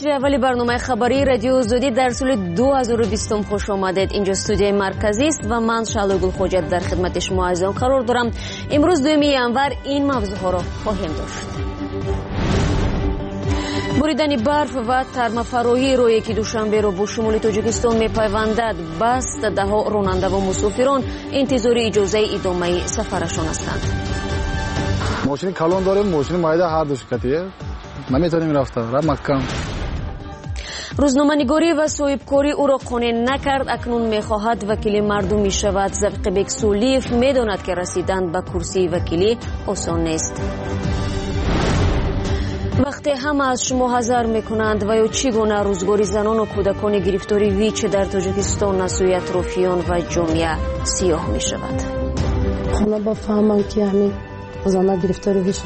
بخش اولی برنامه خبری رادیو زودی در سال 2020 خوش آمدید. اینجا استودیوی مرکزی است و من شعله گل خوجت در خدمت شما عزیزان قرار دارم. امروز 2 ینور این موضوعها را خواهیم داشت. بریدن برف و ترمافرویی رو یکی دوشنبه رو با شمال تاجیکستان میپیوندد. بست دهها راننده و مسافران انتظار اجازه ادامه سفرشان هستند. ماشین کلان داریم، ماشین مایده هر دو شرکتیه. نمیتونیم رفت مکه. روزنامه‌نگاری و صاحبکاری او را قانع نکرد. اکنون میخواهد وکیل مردم میشود. زبقبک سولیف میداند که رسیدن به کرسی وکیلی آسان نیست. وقتی همه از شما حذر میکنند و یا چگونه روزگاری زنان و کودکان گرفتاری ویچ در تاجیکستان نسوی اطرافیان و جامعه سیاه میشود. خانه با فهمم که همین زنان گرفتاری ویچ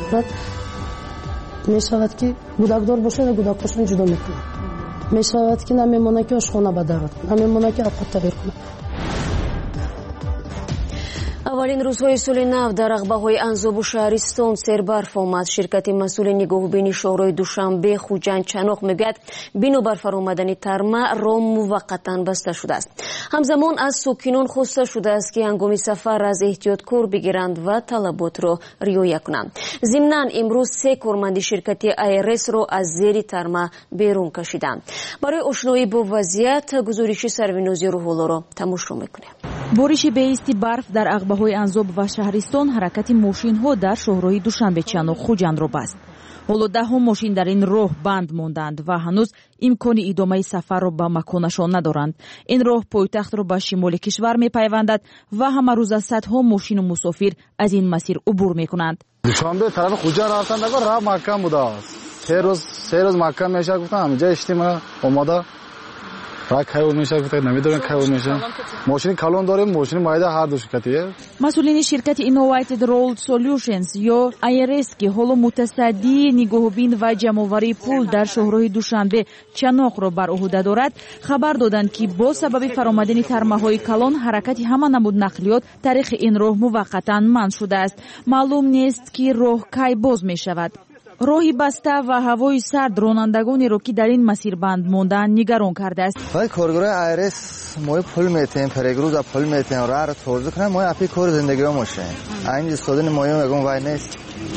میشود که کودکدار باشه و کودکاشون جدا میکنه. میشود که نمیمونه که آشخانه بدارد، نمیمونه که آب تغییر کنه. اولین روزهای سال نو در عقبه‌های انزاب و شهرستان سربرف آمد. شرکت مسئول نگاهبینی شهرهای دوشنبه خوجند چناق میگوید بنابر فرآمدن ترمه راه موقتا بسته شده است. همزمان از ساکنان خواسته شده است که هنگام سفر از احتیاط کار بگیرند و طلبات را رعایت کنند. ضمناً امروز 3 کارمند شرکت ایرس را از زیر ترمه بیرون کشیدند. برای آشنایی با وضعیت گزارش سرونازی روح‌الله را تماشا میکنیم. بارش بیستی برف در عقبه‌های انزاب و شهرستان حرکت ماشین‌ها در شهرهای دوشنبه چناق خوجند را بست. حالا 10 ماشین در این راه بند ماندند و هنوز امکان ادامه سفر را به مکانشان ندارند. این راه پایتخت را به شمال کشور می‌پیوندد و همه روز صدها ماشین و مسافر از این مسیر عبور می‌کنند. دوشنبه طرف خوجا رفتن دیگه راه مکه بوده است. 3 روز مکه میشه گفتم همینجا اشتیم اومده. راه کیو میشه گفت نمیدونم کیو میشه. ماشین کلان داریم، ماشین مایده هر دو شرکتیه. مسئولین شرکت Innovated Road Solutions یا IRS که حالا متصدی نگاهبین و جمع‌آوری پول در شهرهای دوشنبه چناق را بر عهده دارد خبر دادند که با سبب فرآمدن ترمه‌های کلان حرکت همه نمود نقلیات طریق این راه موقتا منع شده است. معلوم نیست که راه کی باز میشود. راهی بسته و هوای سرد رانندگانی را که در این مسیر بند ماندن نگران کرده است. وای کارگرای ایرس ما پول میتیم پرگروز پول میتیم راه را توزیع کنیم ما اپی کار زندگی ما باشه. این استادن ما میگم وای نیست.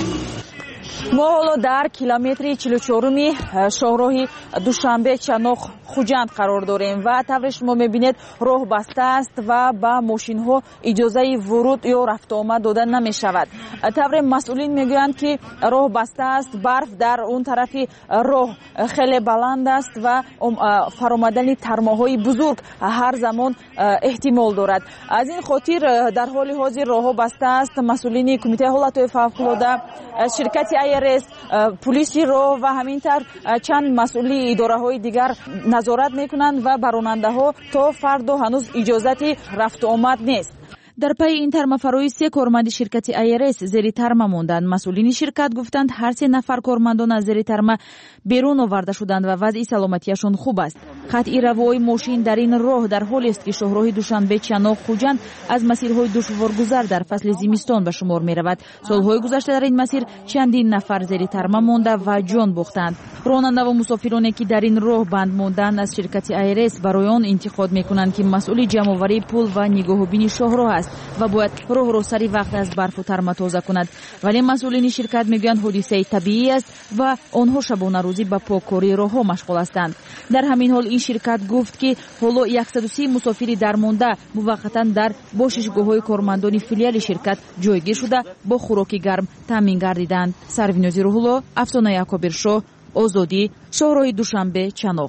ما حالا در کیلومتر 44 شهرهای دوشنبه چناق خوجند قرار داریم و طور شما میبینید راه بسته است و با ماشین ها اجازه ورود یا رفت آمد داده نمی شود. طور مسئولین میگویند که راه بسته است، برف در اون طرف راه خیلی بلند است و فرآمدن ترمه های بزرگ هر زمان احتمال دارد. از این خاطر در حال حاضر راه بسته است. مسئولین کمیته حالات فوق‌العاده، شرکت ایرس، پلیس راه و همینطور چند مسئولی اداره های دیگر نظارت میکنند و بر راننده ها تا فردا هنوز اجازت رفت و آمد نیست. در پی این ترمافرویی 3 کارمند شرکت ایرس زیر ترمه ماندند. مسئولین شرکت گفتند هر 3 نفر کارمندان از زیر ترمه بیرون آورده شدند و وضع سلامتیشان خوب است. قطع روی ماشین در این راه در حالی است که شهرهای دوشنبه چناق خوجند از مسیرهای دشوارگذر در فصل زمستان به شمار می رود. سالهای گذشته در این مسیر چندین نفر زیر ترمه مانده و جان باختند. راننده و مسافرانی که در این راه بند ماندند از شرکت ایرس برای آن انتقاد میکنند که مسئول جمع‌آوری پول و نگاهبینی شهرها است و باید راه را سری وقت از برف و ترمه تازه کند. ولی مسئولین شرکت میگویند حادثه طبیعی است و آنها شبانه روزی به پاککاری راهها مشغول هستند. در همین حال این شرکت گفت که حالا 130 مسافری درمانده موقتا در باشگاه‌های کارمندان فیلیال شرکت جایگیر شده با خوراک گرم تامین گردیدند. سرونازی روح‌الله، افسانه یعقوبی‌شاه، آزادی، شهرهای دوشنبه چناق.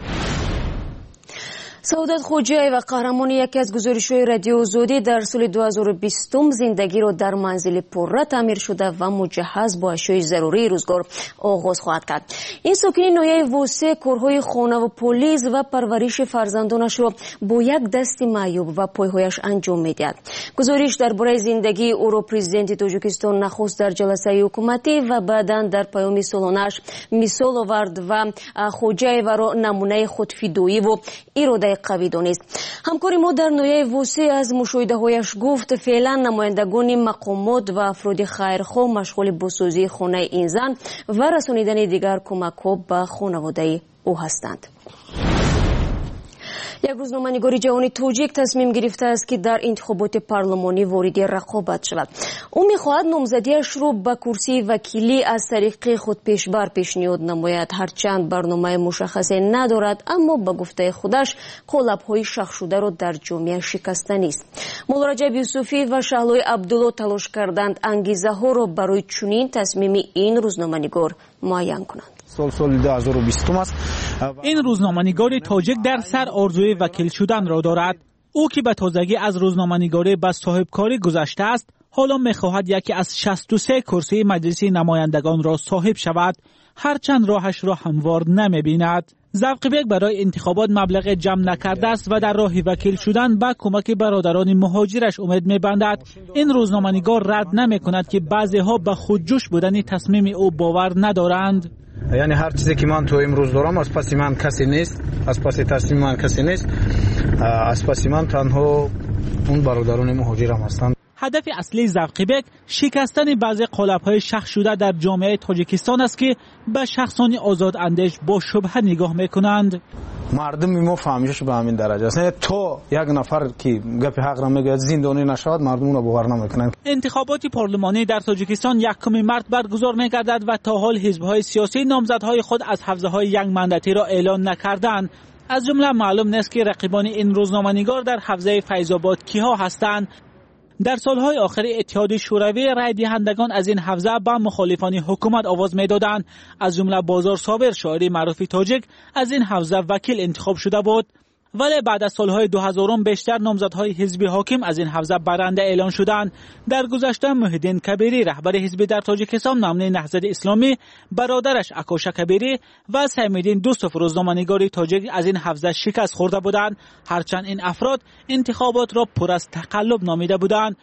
سعادت خوجای و قهرمان یکی از گزارش‌های رادیو زودی در سال 2020 زندگی را در منزل پرره تعمیر شده و مجهز با اشیاء ضروری روزگار آغاز خواهد کرد. این ساکنین ناحیه واسه کارهای خانه و پلیس و پرورش فرزندانش را با یک دست معیوب و پایهایش انجام می‌دهد. گزارش درباره زندگی او را پرزیدنت تاجیکستان نخست در جلسه حکومتی و بعداً در پیام سالانش مثال آورد و خوجای را نمونه خودفدایی و اراده قوی دانست. همکار ما در نویه وسیع از مشاهده‌هایش گفت فعلا نمایندگان مقامات و افراد خیرخواه مشغول بازسازی خانه این زن و رسانیدن دیگر کمک‌ها به خانواده او هستند. یک روزنامه‌نگار جهانی تاجیک تصمیم گرفته است که در انتخابات پارلمانی وارد رقابت شود. او می‌خواهد نامزدیش را به کرسی وکیلی از طریق خود پیشنهاد نماید. هرچند برنامه مشخصی ندارد، اما به گفته خودش قالب‌های شخص شده را در جامعه شکستنی است. مولا رجب یوسفی و شهلای عبدالله تلاش کردند انگیزه‌ها را برای چنین تصمیم این روزنامه‌نگار معین کنند. این روزنامه‌نگار تاجیک در سر آرزوی وکیل شدن را دارد. او که به تازگی از روزنامه‌نگاری به صاحبکاری گذشته است، حالا می‌خواهد یکی از 63 کرسی مجلس نمایندگان را صاحب شود، هرچند راهش را هموار نمی‌بیند. زوقبیک برای انتخابات مبلغ جمع نکرده است و در راه وکیل شدن به کمک برادران مهاجرش امید می‌بندد. این روزنامه‌نگار رد نمی‌کند که بعضی‌ها به خودجوش بودن تصمیم او باور ندارند. یعنی هر چیزی که من تو امروز دارم از پس من کسی نیست، از پس تصمیم من کسی نیست، از پس من تنها اون برادران مهاجرم هستند. هدف اصلی زوقبیک شکستن بعضی قالب‌های شخص شده در جامعه تاجیکستان است که به شخصان آزاد اندیش با شبهه نگاه میکنند. مردم ما فهمیدش به همین درجه است. تو یک نفر که گپ حق را میگه زندانی نشود، مردم اون باور نمیکنند. انتخابات پارلمانی در تاجیکستان 1 مارس برگزار میگردد و تا حال حزب‌های سیاسی نامزدهای خود از حوزه‌های یک مانداتی را اعلان نکردند. از جمله معلوم نیست که رقیبان این روزنامه‌نگار در حوزه فیض‌آباد کیها هستند. در سالهای آخر اتحاد شوروی رای دهندگان از این حوزه به مخالفان حکومت آواز میدادند. از جمله بازار صابر، شاعر معروف تاجیک، از این حوزه وکیل انتخاب شده بود، ولی بعد از سالهای 2000 بیشتر نامزدهای حزب حاکم از این حوزه برنده اعلان شدند. در گذشته محیدین کبیری، رهبر حزب در تاجیکستان نامه نهضت اسلامی، برادرش اکوشا کبیری و سمیدین دوستوف روزنامه‌نگار تاجیک از این حوزه شکست خورده بودند، هرچند این افراد انتخابات را پر از تقلب نامیده بودند.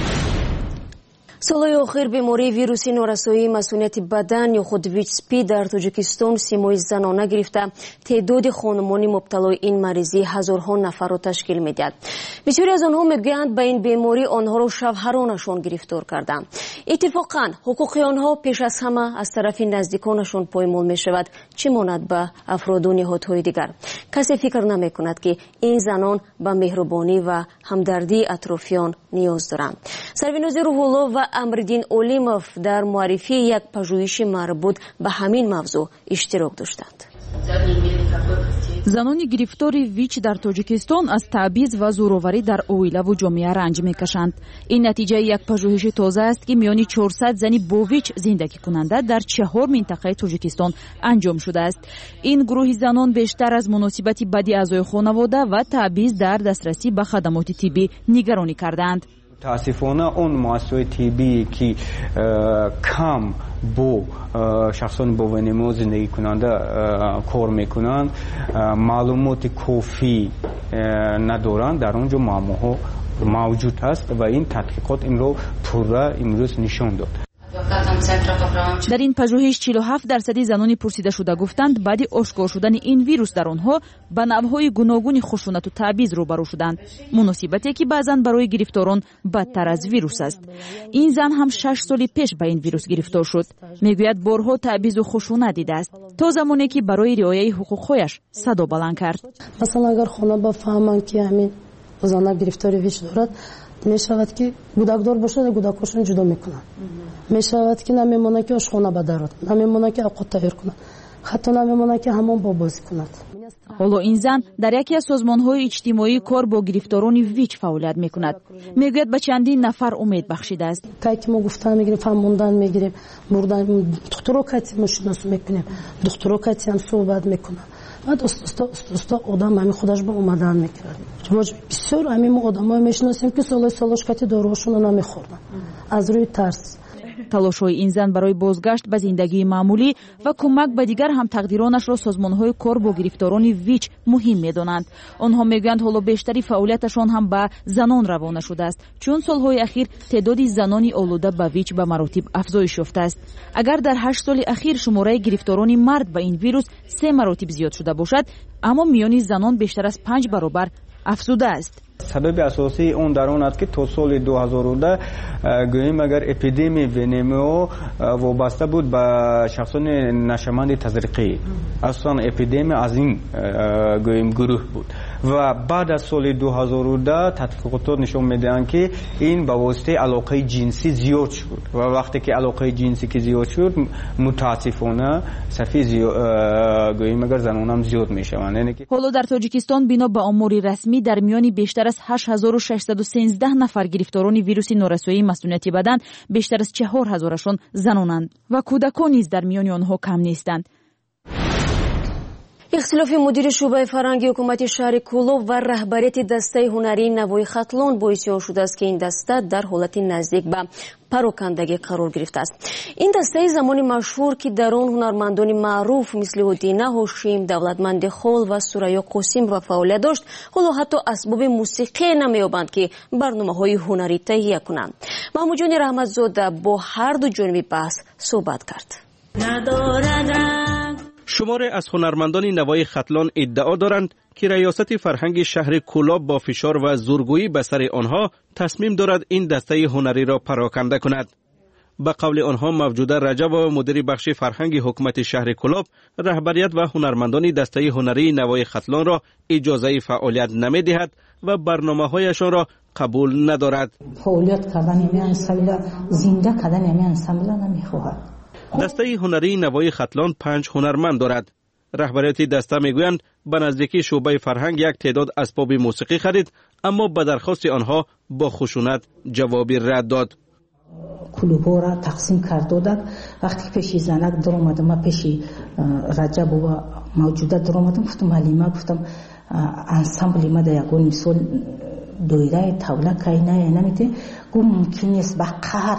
سالهای آخر بیماری ویروسی نارسایی مسئولیت بدن یا خود ویچسپی در تاجیکستان سیمای زنانه گرفته تعداد خانمان مبتلا این مریضی هزارها نفر را تشکیل میدهد. بسیاری از آنها میگویند به این بیماری آنها را شوهرانشان گرفتار کردند. اتفاقا حقوق آنها پیش از همه از طرف نزدیکانشان پایمال می شود، چه ماند به افراد و نهادهای دیگر. کسی فکر نمی کند که این زنان به مهربانی و همدردی اطرافیان نیاز دارند. سروینوز روح‌الله و امردین اولیموف در معرفی یک پژوهش مربوط به همین موضوع اشتراک داشتند. زنان گرفتار ویچ در تاجیکستان از تعویض و زورآوری در اویله و جامعه رنج میکشند. این نتیجه یک پژوهش تازه است که میان 400 زن با ویچ زندگی کننده در 4 منطقه تاجیکستان انجام شده است. این گروه زنان بیشتر از مناسبت بدی اعضای خانواده و تعویض در دسترسی به خدمات طبی نگرانی کردند. متاسفانه اون مؤسسات طبی که کم با شخصان با ونیمو زندگی کننده کار میکنند معلومات کافی ندارند، در اونجا معماها موجود است و این تحقیقات این رو پوره امروز نشان داد. در این پژوهش 47% زنان پرسیده شده گفتند بعد آشکار شدن این ویروس در آنها به نوع‌های گوناگون خشونت و تعویض روبرو شدند، مناسبتی که بعضن برای گرفتاران بدتر از ویروس است. این زن هم 6 سال پیش به این ویروس گرفتار شد. میگوید بارها تعویض و خشونت دیده است تا زمانی که برای رعایت حقوقش صدا بلند کرد. مثلا اگر خانه بفهمند که همین زن گرفتار ویروس دارد، می شود که گودکدار باشد، گودکاشون جدا میکنند. می شود که نمیمونه که آشخانه بدارد، نمیمونه که اوقات تغییر کند، حتی نمیمونه که همون با بازی کند. حالا این زن در یکی از سازمان‌های اجتماعی کار با گرفتاران ویچ فعالیت میکند. میگوید به چندین نفر امید بخشیده است. که ما گفتن میگیریم، فهموندن میگیریم، بردن دکترا کتی مشناس میکنیم، دکترا کتی هم صحبت میکنه. بعد استا آدم همین خودش با اومدن میکرد. بسیار همین ما آدمای میشناسیم که سالاش کتی داروهاشون رو نمیخوردن از روی ترس. талошҳои ин зан барои бозгашт ба зиндагии маъмулӣ ва кӯмак ба дигар ҳамтақдиронашро созмонҳои кор бо гирифторони ВИЧ муҳим медонанд. онҳо мегӯянд ҳоло бештари фаъолияташон ҳам ба занон равона шудааст, чун солҳои ахир теъдоди занони олуда ба ВИЧ ба маротиб афзоиш ёфтааст. агар дар 8 соли ахир шумораи гирифторони мард ба ин вирус 3 маротиб зиёд шуда бошад, аммо миёни занон бештар аз 5 баробар афзудааст. سبب اساسی اون در اون است که تا سال 2010 گوییم اگر اپیدمی ونیمو وابسته بود به شخصان نشمند تزریقی، اصلا اپیدمی از این گوییم گروه بود و بعد از سال 2010 تحقیقات نشون میدهند که این به واسطه علاقه جنسی زیاد شد و وقتی که علاقه جنسی که زیاد شد متاسفانه صفی گوییم اگر زنان هم زیاد میشوند. یعنی که حالا در تاجیکستان بنا به آمار رسمی در میان بیشتر از 8613 نفر گرفتاران ویروس نورسایی مسئولیتی بدن، بیشتر از 4000شون زنانند و کودکان نیز در میان آنها کم نیستند. اختلاف مدیر شعبه فرهنگی حکومت شهر کولوب و رهبریت دسته هنری نوای خطلون باعث آن شده است که این دسته در حالت نزدیک به پراکندگی قرار گرفته است. این دسته زمانی مشهور که در آن هنرمندان معروف مثل هدینه هاشم، دولتمند خال و سوریا قاسم را فعالیت داشت، حالا حتی اسباب موسیقی نمی‌یابند که برنامه‌های هنری تهیه کنند. محمود جان رحمتزاده با هر دو جانب بحث صحبت کرد. شماری از هنرمندان نوای خطلان ادعا دارند که ریاست فرهنگ شهر کولاب با فشار و زورگویی به سر آنها تصمیم دارد این دسته هنری را پراکنده کند. به قول آنها موجوده رجب و مدیر بخش فرهنگ حکومت شهر کولاب رهبریت و هنرمندان دسته هنری نوای خطلان را اجازه فعالیت نمی‌دهد و برنامه‌هایشان را قبول ندارد. فعالیت کردن این انسمبل زنده کردن این انسمبل نمی‌خواهد. دسته هنری نوای خطلان 5 هنرمند دارد. رهبریت دسته میگویند به نزدیکی شعبه فرهنگ یک تعداد اسباب موسیقی خرید، اما به درخواست آنها با خشونت جوابی رد داد. کلوبا را تقسیم کرد دادند. وقتی پیش زنک در اومدم، من پیش رجب و موجوده در اومدم، گفتم حلیمه، گفتم انسمبل ما در یگون مثال دویده توله که نمیده، گفت ممکن است به قهر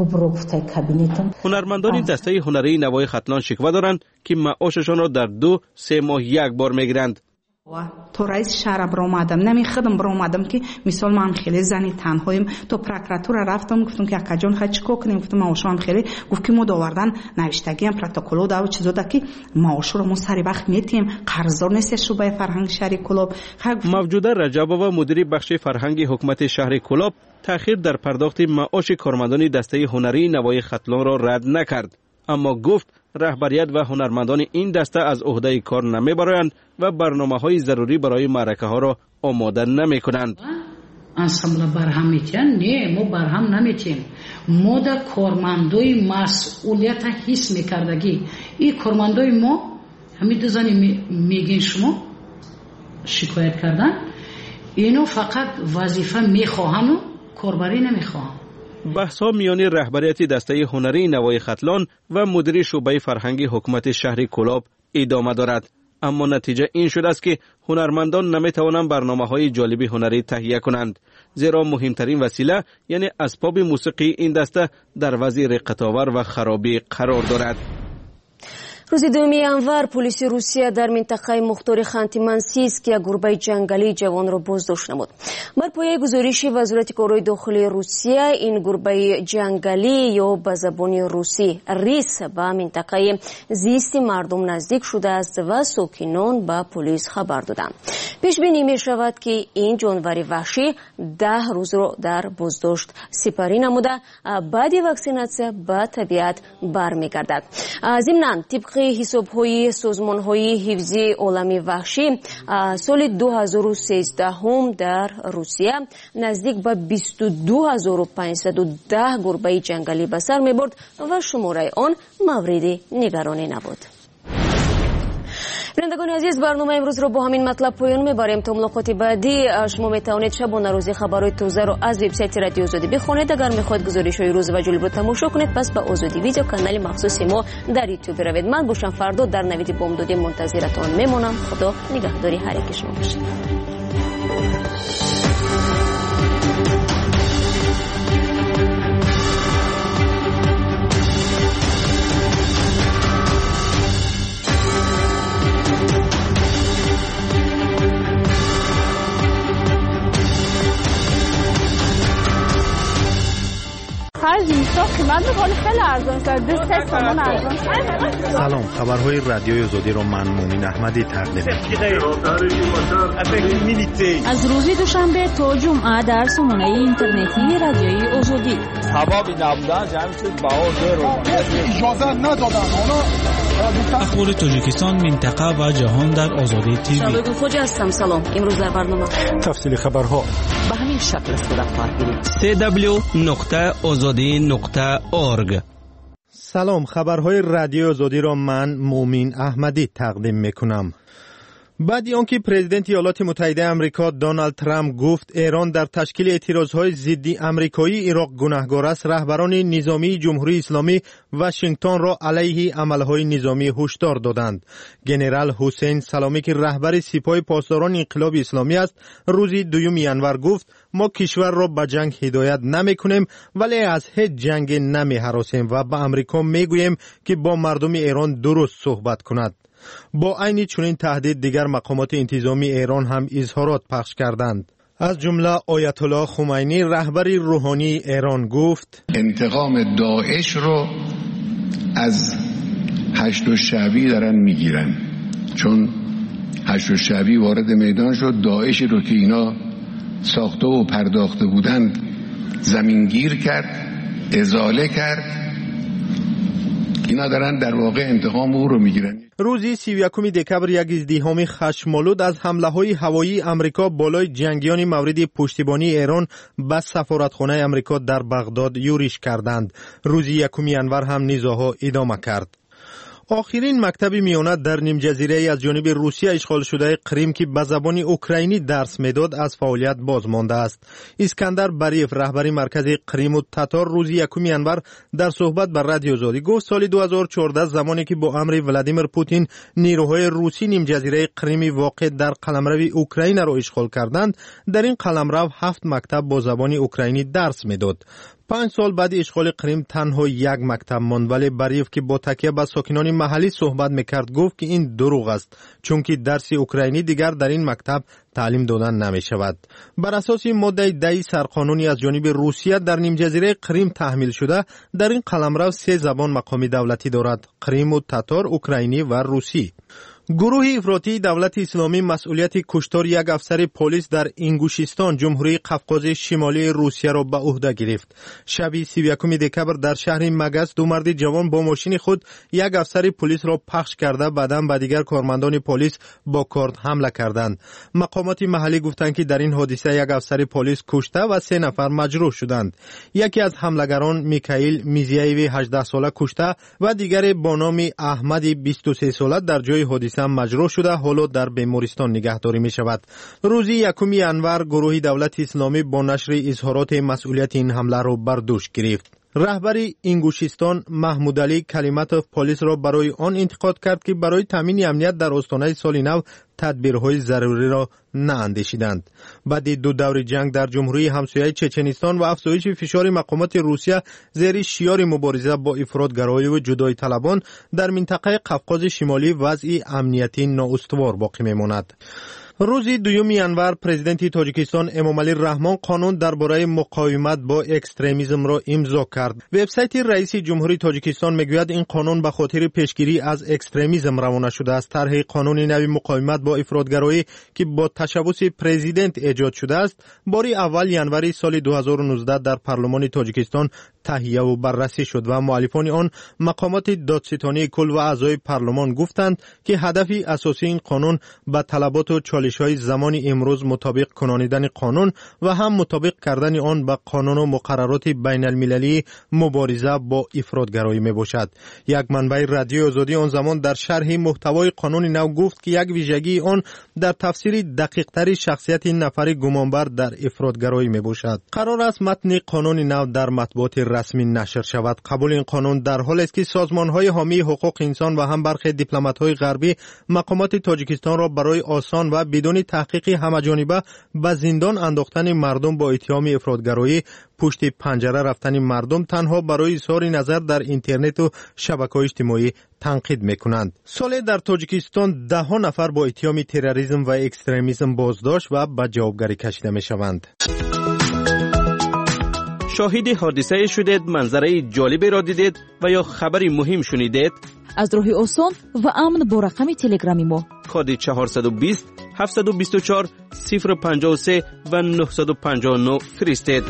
هنرمندان دسته هنری نوای خطلان شکوه دارند که معاششان را در 2-3 ماه یک بار میگیرند. تو رئیس شهر برآمدم، نمیخدم برآمدم که مثال من خیلی زنی تنهایم، تو پروکراتور رفتم گفتم که اکا جان خواهد چیکار کنیم، گفتم معاشم خیلی، گفت که ما داوردن نوشتگی هم پروتکل و چیزا ده که معاش رو ما سری وقت میتیم، قرضدار نیست شعبه فرهنگ شهر کولاب. موجوده رجب و مدیر بخش فرهنگ حکومت شهر کولاب تأخیر در پرداخت معاش کارمندان دسته هنری نوای خطلان را رد نکرد، اما گفت رهبریت و هنرمندان این دسته از عهده کار نمیبرند و برنامه‌های ضروری برای معرکه ها را آماده نمی‌کنند. انسمبل برهم میتین؟ نه، ما برهم نمیتیم. ما در کارمندای مسئولیت حس میکردگی. این کارمندای ما همین دو زنی میگین شما شکایت کردن، اینو فقط وظیفه میخواهن و کاربری نمیخواهن. بحث ها میان رهبریت دسته هنری نوای خطلان و مدیر شعبه فرهنگی حکومت شهر کولاب ادامه دارد، اما نتیجه این شده است که هنرمندان نمیتوانند برنامه‌های جالبی هنری تهیه کنند، زیرا مهمترین وسیله یعنی اسباب موسیقی این دسته در وضع رقت‌آور و خرابی قرار دارد. روز 2 январ پلیس روسیه در منطقه مختار خانتی-منسیسک یک گربه جنگلی جوان را بازداشت نمود. بر پایه گزارش وزارت کارهای داخلی روسیه، این گربه جنگلی یا به زبان روسی ریس به منطقه زیست مردم نزدیک شده است و ساکنان به پلیس خبر دادند. پیش بینی می شود که این جانور وحشی 10 روز را در بازداشت سپری نموده بعد واکسیناسیون به طبیعت برمیگردد. ضمناً طبق حساب‌های سازمان‌های حفظ عالمی وحشی سال 2013 در روسیه نزدیک به 22510 گربه جنگلی به سر می‌برد و شماره آن مورد نگرانی نبود. بینندگان عزیز، برنامه امروز رو با همین مطلب پایان میبریم. تا ملاقات بعدی شما میتوانید شبانه روزی خبرهای تازه رو از وبسایت رادیو آزادی بخونید. اگر میخواید گزارش‌های روز و جالب رو تماشا کنید، پس به آزادی ویدیو کانال مخصوص ما در یوتیوب روید. من باشم فردا در نوید بامدادی منتظرتان میمونم. خدا نگهداری هر یک شما باشه. آخر زمستان قیمت میکنه خیلی ارزان شد 2-3 تومان ارزان شد. سلام، خبرهای رادیوی آزادی را من مومین احمدی تقدیم می‌کنم. از روز دوشنبه تا جمعه در سامانه اینترنتی رادیوی آزادی. حبابی نبودن جمعی شد باور رو اجازه ندادن. اخبار تاجیکستان، منطقه و جهان در آزادی تیوی. شبگون خوش هستم. سلام. امروز در برنامه تفصیل خبرها به همین شکل صورت خواهد گرفت. www.azadi.org. سلام، خبرهای رادیو آزادی را من مومین احمدی تقدیم میکنم. بعد آنکه پرزیدنت ایالات متحده آمریکا دونالد ترامپ گفت ایران در تشکیل اعتراضهای ضد آمریکایی عراق گناهکار است، رهبران نظامی جمهوری اسلامی واشنگتن را علیه عملهای نظامی هشدار دادند. ژنرال حسین سلامی که رهبر سپاه پاسداران انقلاب اسلامی است، روز 2 ینور گفت ما کشور را به جنگ هدایت نمی‌کنیم ولی از هیچ جنگ نمی‌هراسیم و به آمریکا می‌گوییم که با مردم ایران درست صحبت کند. با عین چنین تهدید دیگر مقامات انتظامی ایران هم اظهارات پخش کردند. از جمله آیت الله خمینی رهبر روحانی ایران گفت انتقام داعش رو از هشت شعبی دارن میگیرن، چون هشت شعبی وارد میدان شد، داعشی رو که اینا ساخته و پرداخته بودند زمینگیر کرد، ازاله کرد. اینا دارن در واقع انتقام او رو میگیرن. روز 31 دکبر یک ازدحام خشم‌آلود از حمله‌های هوایی آمریکا بالای جنگیان مورد پشتیبانی ایران به سفارتخانه آمریکا در بغداد یورش کردند. روز 1 ینور هم نزاع‌ها ادامه کرد. آخرین مکتب میانه در نیم جزیره از جانب روسیه اشغال شده کریم که به زبان اوکراینی درس میداد از فعالیت باز مانده است. اسکندر باریف رهبر مرکز کریم و تاتار روز 1 ینور در صحبت با رادیو آزادی گفت سال 2014 زمانی که با امر ولادیمیر پوتین نیروهای روسی نیم جزیره کریم واقع در قلمرو اوکراین را اشغال کردند، در این قلمرو 7 مکتب با زبان اوکراینی درس میداد. 5 سال بعد اشغال کریم تنها یک مکتب ماند، ولی باریف که با تکیه به ساکنان محلی صحبت میکرد گفت که این دروغ است، چون که درس اوکراینی دیگر در این مکتب تعلیم دادن نمی شود. بر اساس ماده 10 سرقانونی از جانب روسیه در نیم جزیره کریم تحمیل شده، در این قلمرو 3 زبان مقامی دولتی دارد: کریم و تاتار، اوکراینی و روسی. گروه افراطی دولت اسلامی مسئولیت کشتار یک افسر پلیس در انگوشیستان جمهوری قفقاز شمالی روسیه را به عهده گرفت. شب 31 دکبر در شهر مگس 2 مرد جوان با ماشین خود یک افسر پلیس را پخش کرده بعداً به دیگر کارمندان پلیس با کارت حمله کردند. مقامات محلی گفتند که در این حادثه یک افسر پلیس کشته و 3 نفر مجروح شدند. یکی از حملگران میکائیل میزیایوی 18 ساله کشته و دیگر با نام احمد 23 ساله در جای حادثه مجروح شده، حالا در بیمارستان نگهداری می شود. روز 1 ینور گروه دولت اسلامی با نشر اظهارات مسئولیت این حمله را بر دوش گرفت. رهبر انگوشیستان محمود علی کلیماتوف پلیس را برای آن انتقاد کرد که برای تامین امنیت در آستانه سال نو تدبیرهای ضروری را ناندیشیدند. بعد 2 دور جنگ در جمهوری همسایه چچنستان و افزایش فشار مقامات روسیه زیر شعار مبارزه با افراطگرایی و جدایی طلبان در منطقه قفقاز شمالی وضع امنیتی نااستوار باقی میماند. روز 2 ینور پرزیدنت تاجیکستان امامعلی رحمان قانون درباره مقاومت با اکستریمیسم را امضا کرد. وبسایت رئیس جمهوری تاجیکستان میگوید این قانون به خاطر پیشگیری از اکستریمیسم روانه شده است. طرح قانون نوی مقاومت با افراطگرایی که با تشبث پرزیدنت ایجاد شده است، بار اول ینوری سال 2019 در پارلمان تاجیکستان تهیه و بررسی شد و مؤلفان آن مقامات دادستانی کل و اعضای پارلمان گفتند که هدف اساسی این قانون به طلبات و چالش‌های زمان امروز مطابق کنانیدن قانون و هم مطابق کردن آن به قانون و مقررات بین المللی مبارزه با افراطگرایی میباشد. یک منبع رادیو آزادی آن زمان در شرح محتوای قانون نو گفت که یک ویژگی آن در تفسیر دقیق‌تر شخصیت نفر گمانبر در افراطگرایی میباشد. قرار است متن قانون نو در مطبوعات رسمی نشر شود. قبول این قانون در حالی است که سازمان‌های حامی حقوق انسان و هم برخی دیپلمات‌های غربی مقامات تاجیکستان را برای آسان و بدون تحقیق همه‌جانبه به زندان انداختن مردم با اتهام افراطگرایی، پشت پنجره رفتن مردم تنها برای اظهار نظر در اینترنت و شبکه‌های اجتماعی تنقید می‌کنند. سال در تاجیکستان 10 نفر با اتهام تروریسم و اکستریمیسم بازداشت و به جوابگری کشیده می‌شوند. شاهد حادثه شدید، منظره جالبی را دیدید و یا خبری مهم شنیدید؟ از راه آسان و امن با رقم تلگرامی ما کد 420 724 053 و 959 فرستید.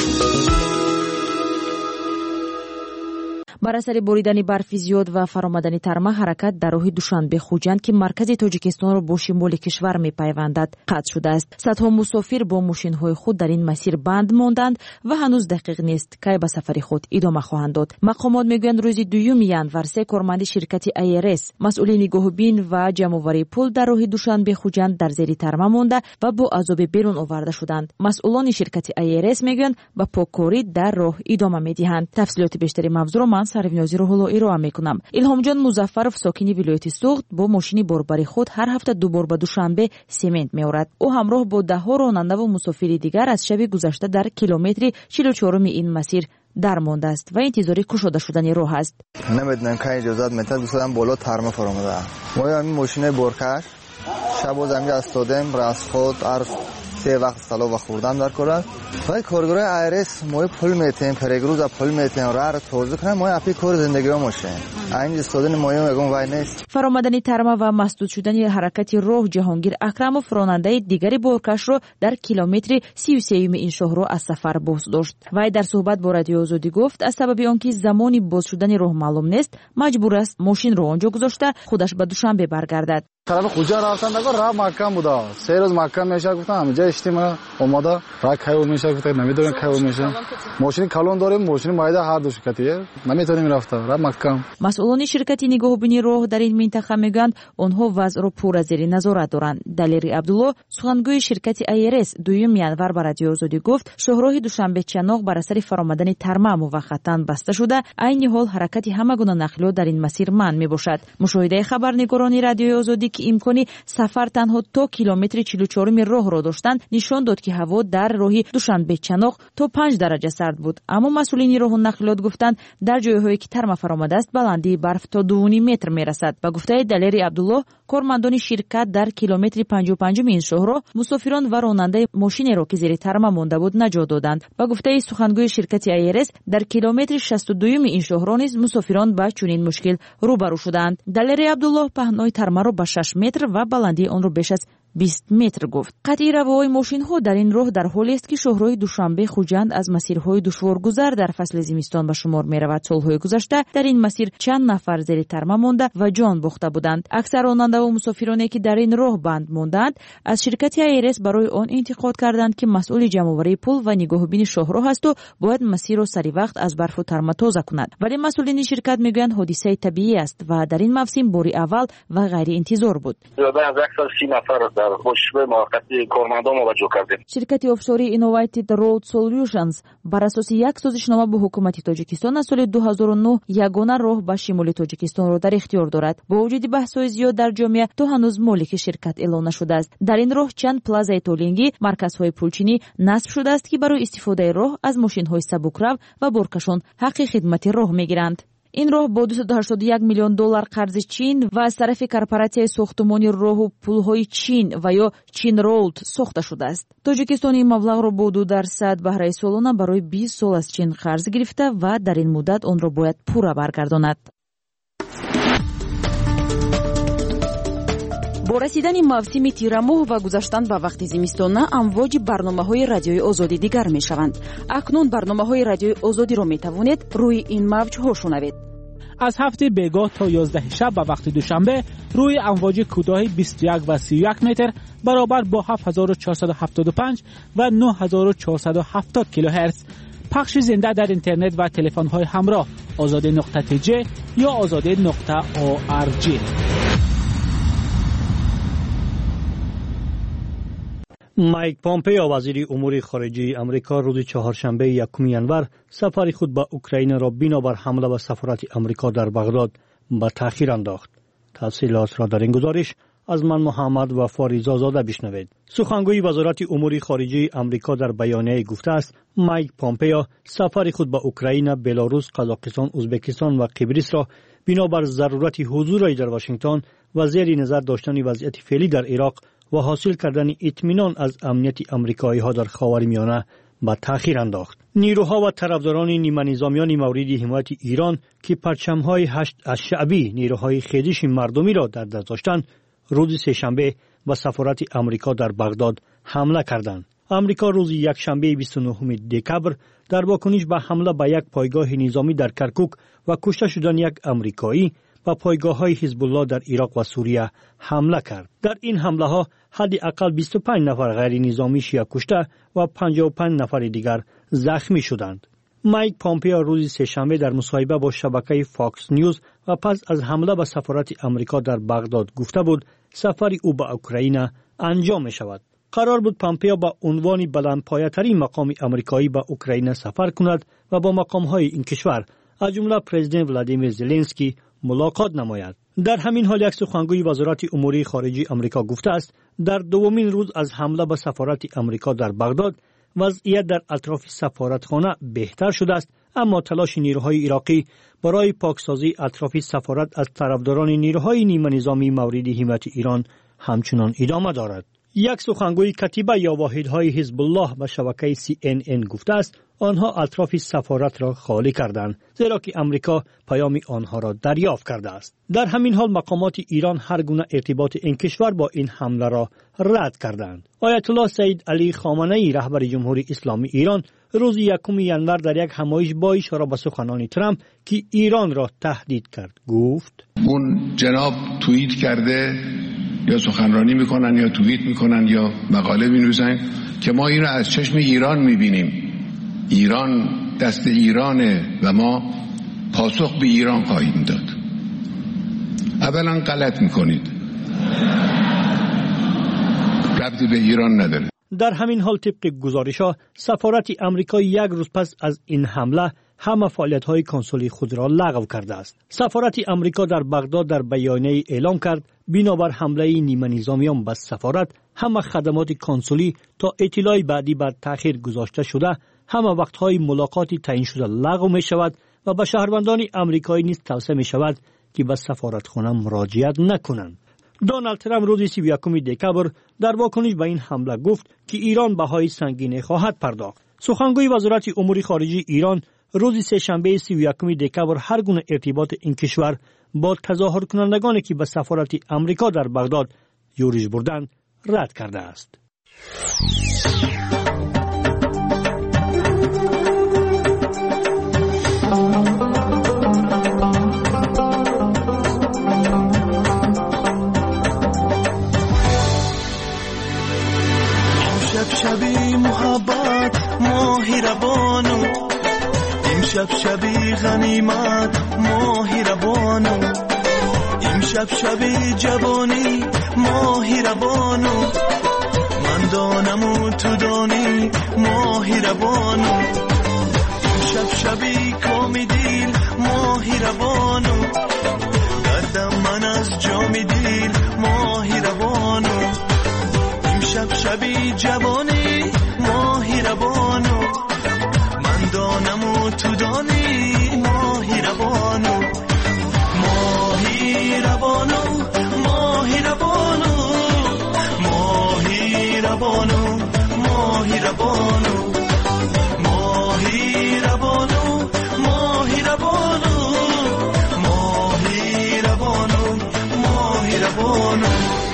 بر اثر بریدن برف زیاد و فرآمدن ترما حرکت در راه دوشنبه خوجند که مرکز تاجیکستان را با شمال کشور می‌پیوندد قطع شده است. صدها مسافر با ماشین‌های خود در این مسیر بند ماندند و هنوز دقیق نیست که به سفر خود ادامه خواهند داد. مقامات میگویند روز دوم ینور سه کارمند شرکت ایرس مسئول نگاهبین و جمع‌آوری پول در راه دوشنبه خوجند در زیر ترما مانده و با عذاب بیرون آورده شدند. مسئولان شرکت ایرس میگویند با پاککاری در راه ادامه می‌دهند. تفصیلات بیشتری موضوع را سروینازی رو حالا ارائه میکنم. الهام جان مظفرов ساکنی ولایت سوخت با ماشین باربری خود هر هفته دو بار به دوشنبه سمنت میآورد. او همراه با ده ها راننده و مسافر دیگر از شب گذشته در کیلومتر 44 این مسیر درمانده است و انتظار کشاده شدن راه است. نمیدونم که اجازه میده دوستان بالا ترما فراموده. ما همین ماشین بارکش شب و زمین استادم راست خود سه وقت سلام و خوردن در کردن و کارگرای ایرس ما پول میتیم پرگروز پول میتیم راه توضیح کنم ما اپی کار زندگی ماشه این استادن ما میگم وای نیست. فرآمدن ترما و مسدود شدن حرکت راه جهانگیر اکرموف راننده دیگری بارکش رو در کیلومتر 33 این شهر از سفر باز داشت. وی در صحبت با رادیو آزادی گفت از سبب آنکه زمانی باز شدن راه معلوم نیست مجبور است ماشین رو آنجا گذاشته خودش به دوشنبه برگردد. طرف خوجا رفتن دیگه راه مکه بوده. سه روز مکه میشه گفتم همینجا اشتیم اومده راه کایو میشه گفتم نمیدونم کایو میشه. ماشین کالون داریم ماشین مایده هر دو شرکتیه نمیتونیم رفت راه مکه. مسئولان شرکت نگاهبینی راه در این منطقه میگن آنها وضع را پور از زیر نظارت دارند. دلیری عبدالله سخنگوی شرکت ایرس دوم ینور بر رادیو آزادی گفت شهرهای دوشنبه چناق بر اثر فرآمدن ترما موقتا بسته شده. عین حال حرکت همه گونه نقلیات در این مسیر منع میباشد. مشاهده خبرنگاران رادیو آزادی که امکانی سفر تنها تا کیلومتر 44 راه را داشتند نشان داد که هوا در راه دوشنبه چناق تا 5 درجه سرد بود. اما مسئولین راه نقلیات گفتند در جایهایی که ترما فرآمده است بلندی برف تا 2.5 متر میرسد. با گفته دلیری عبدالله کارمندان شرکت در کیلومتر 55 این شهر مسافران و راننده ماشین را که زیر ترما مانده بود نجات دادند. با گفته سخنگوی شرکت ایرس در کیلومتر 62 این شهر نیز مسافران با چنین مشکل روبرو شدند. دلیری عبدالله پهنای ترما را به 6 متر و بلندی آن را بیش از 20 متر گفت. قطعی روهای ماشین ها در این راه در حالی است که شهرهای دوشنبه خوجند از مسیرهای دشوارگذر در فصل زمستان به شمار می رود. سالهای گذشته در این مسیر چند نفر زیر ترما مانده و جان باخته بودند. اکثر راننده و مسافرانی که در این راه بند ماندند از شرکت ایرس برای آن انتقاد کردند که مسئول جمع‌آوری پول و نگاهبین شهرها است و باید مسیر را سری وقت از برف و ترما تازه کند. ولی مسئولین شرکت میگویند حادثه طبیعی است و در این موسم باری اول و غیر انتظار بود. زیاده از 130 نفر در خوشبه موقت کارمندان موجه کردیم. شرکت آفشوری اینوویتد رود سولوشنز بر اساس یک سازشنامه با حکومت تاجیکستان از سال 2009 یگانه راه به شمال تاجیکستان را در اختیار دارد. با وجود بحث‌های زیاد در جامعه تا هنوز مالک شرکت اعلام نشده است. در این راه چند پلازای تولینگی، مرکزهای پولچینی نصب شده است که برای استفاده راه از ماشین‌های سبکرو و بارکشان حق خدمت راه می‌گیرند. این راه با 281 میلیون دلار قرض چین و از طرف کارپوراسیون ساختمان راه و پل‌های چین و یا چین رولد ساخته شده است. تاجیکستان این مبلغ را با 2% بهره سالانه برای 20 سال از چین قرض گرفته و در این مدت آن را باید پورا برگرداند. با رسیدن موسم تیرماه و گذشتن به وقت زمستان امواج برنامه‌های رادیوی آزادی دیگر می‌شوند. اکنون برنامه‌های رادیوی آزادی را می‌توانید روی این موج‌ها شنوید. از هفته بیگاه تا 11 شب به وقت دوشنبه روی امواج کوتاه 21 و 31 متر برابر با 7475 و 9470 کیلوهرتز پخش زنده در اینترنت و تلفن‌های همراه azade.tj یا azade.org. مایک پامپئو وزیر امور خارجه آمریکا روز چهارشنبه یکم ینور سفر خود به اوکراین را بنابر حمله به سفارت آمریکا در بغداد به تأخیر انداخت. تفصیلات را در این گزارش از من محمد و فاریزا زاده بشنوید. سخنگوی وزارت امور خارجه آمریکا در بیانیه گفته است مایک پامپئو سفر خود به اوکراین، بلاروس، قزاقستان، ازبکستان و قبرس را بنابر ضرورت حضور در واشنگتن و زیر نظر داشتن وضعیت فعلی در عراق و حاصل کردن اطمینان از امنیت آمریکایی ها در خاورمیانه به تأخیر انداخت. نیروها و طرفداران نیمه نظامیان مورد حمایت ایران که پرچم‌های 8 از شعبی نیروهای خیزش مردمی را در دست داشتند، روز سه‌شنبه به سفارت امریکا در بغداد حمله کردند. امریکا روز یکشنبه 29 دکبر در واکنش به حمله به یک پایگاه نظامی در کرکوک و کشته شدن یک امریکایی و پایگاه‌های حزب الله در عراق و سوریه حمله کرد. در این حمله ها حداقل 25 نفر غیر نظامی شیعه کشته و 55 نفر دیگر زخمی شدند. مایک پامپئو روز سه‌شنبه در مصاحبه با شبکه فاکس نیوز و پس از حمله به سفارت امریکا در بغداد گفته بود سفر او به اوکراین انجام می شود. قرار بود پامپئو با عنوان بلندپایه‌ترین مقام امریکایی به اوکراین سفر کند و با مقام‌های این کشور از جمله پرزیدنت ولادیمیر زلنسکی ملاقات نماید. در همین حال یک سخنگوی وزارت امور خارجه امریکا گفته است در دومین روز از حمله به سفارت امریکا در بغداد وضعیت در اطراف سفارتخانه بهتر شده است، اما تلاش نیروهای عراقی برای پاکسازی اطراف سفارت از طرفداران نیروهای نیمه نظامی مورد حمایت ایران همچنان ادامه دارد. یک سخنگوی کتیبه یا واحدهای حزب الله به شبکه CNN گفته است آنها اطراف سفارت را خالی کردند زیرا که امریکا پیام آنها را دریافت کرده است. در همین حال مقامات ایران هر گونه ارتباط این کشور با این حمله را رد کردند. آیت الله سید علی خامنه‌ای رهبر جمهوری اسلامی ایران روز 1 ژانویه در یک همایش با اشاره به سخنان ترامپ که ایران را تهدید کرد گفت اون جناب توییت کرده یا سخنرانی میکنن یا توییت میکنن یا مقاله مینویسن که ما این را از چشم ایران میبینیم، ایران دست ایرانه و ما پاسخ به ایران خواهیم داد. اولا غلط میکنید، ربطی به ایران نداره. در همین حال طبق گزارش‌ها سفارت امریکا یک روز پس از این حمله همه فعالیت‌های کنسولی خود را لغو کرده است. سفارت امریکا در بغداد در بیانیه اعلام کرد بنابر حمله نیمه نظامیان به سفارت همه خدمات کنسولی تا اطلاع بعدی بر تأخیر گذاشته شده، همه وقت‌های ملاقاتی تعیین شده لغو می‌شود و به شهروندان امریکایی نیز توصیه می‌شود که به سفارتخانه مراجعت نکنند. دونالد ترامپ روز 31 دکبر در واکنش به این حمله گفت که ایران بهای سنگین خواهد پرداخت. سخنگوی وزارت امور خارجه ایران روز سه‌شنبه 31 دکبر هر گونه ارتباط این کشور با تظاهر کنندگانی که به سفارت امریکا در بغداد یورش بردند رد کرده است. شبی محبت ماهی ربانو، امشب شبی غنیمت ماهی ربانو، امشب شبی جوانی ماهی ربانو، من دانم و تو دانی ماهی ربانو، امشب شبی کامی دیل ماهی ربانو، دردم من از جامی دیل ماهی ربانو، امشب شبی جوانی ماهی ربانو، من دانم و تو دانی ماهی ربانو، ماهی ربانو ماهی ربانو، ماهی ربانو ماهی ربانو، ماهی ربانو ماهی ربانو، ماهی ربانو ماهی ربانو.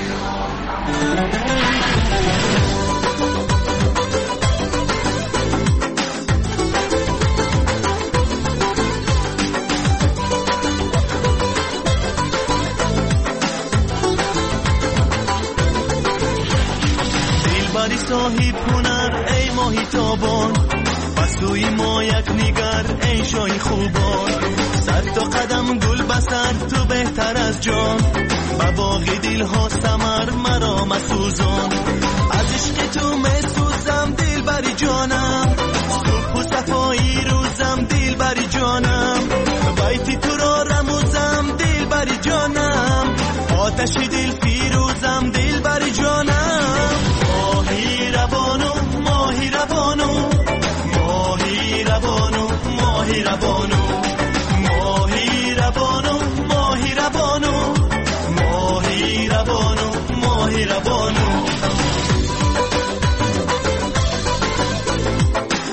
صاحب هنر ای ماهی تابان، بسوی ما یک نگر ای شای خوبان، سر تا قدم گل بسر تو بهتر از جان، با باقی دل ها سمر مرا مسوزان، از عشق تو مسوزم دل بری جانم، صبح و صفایی روزم دل بری جانم، بیتی تو را رموزم دل بری جانم، آتش دل فیروزم دل بری جانم، ماهی ربانو ماهی ربانو، ماهی ربانو ماهی ربانو، ماهی ربانو ماهی ربانو، ماهی ربانو ماهی ربانو.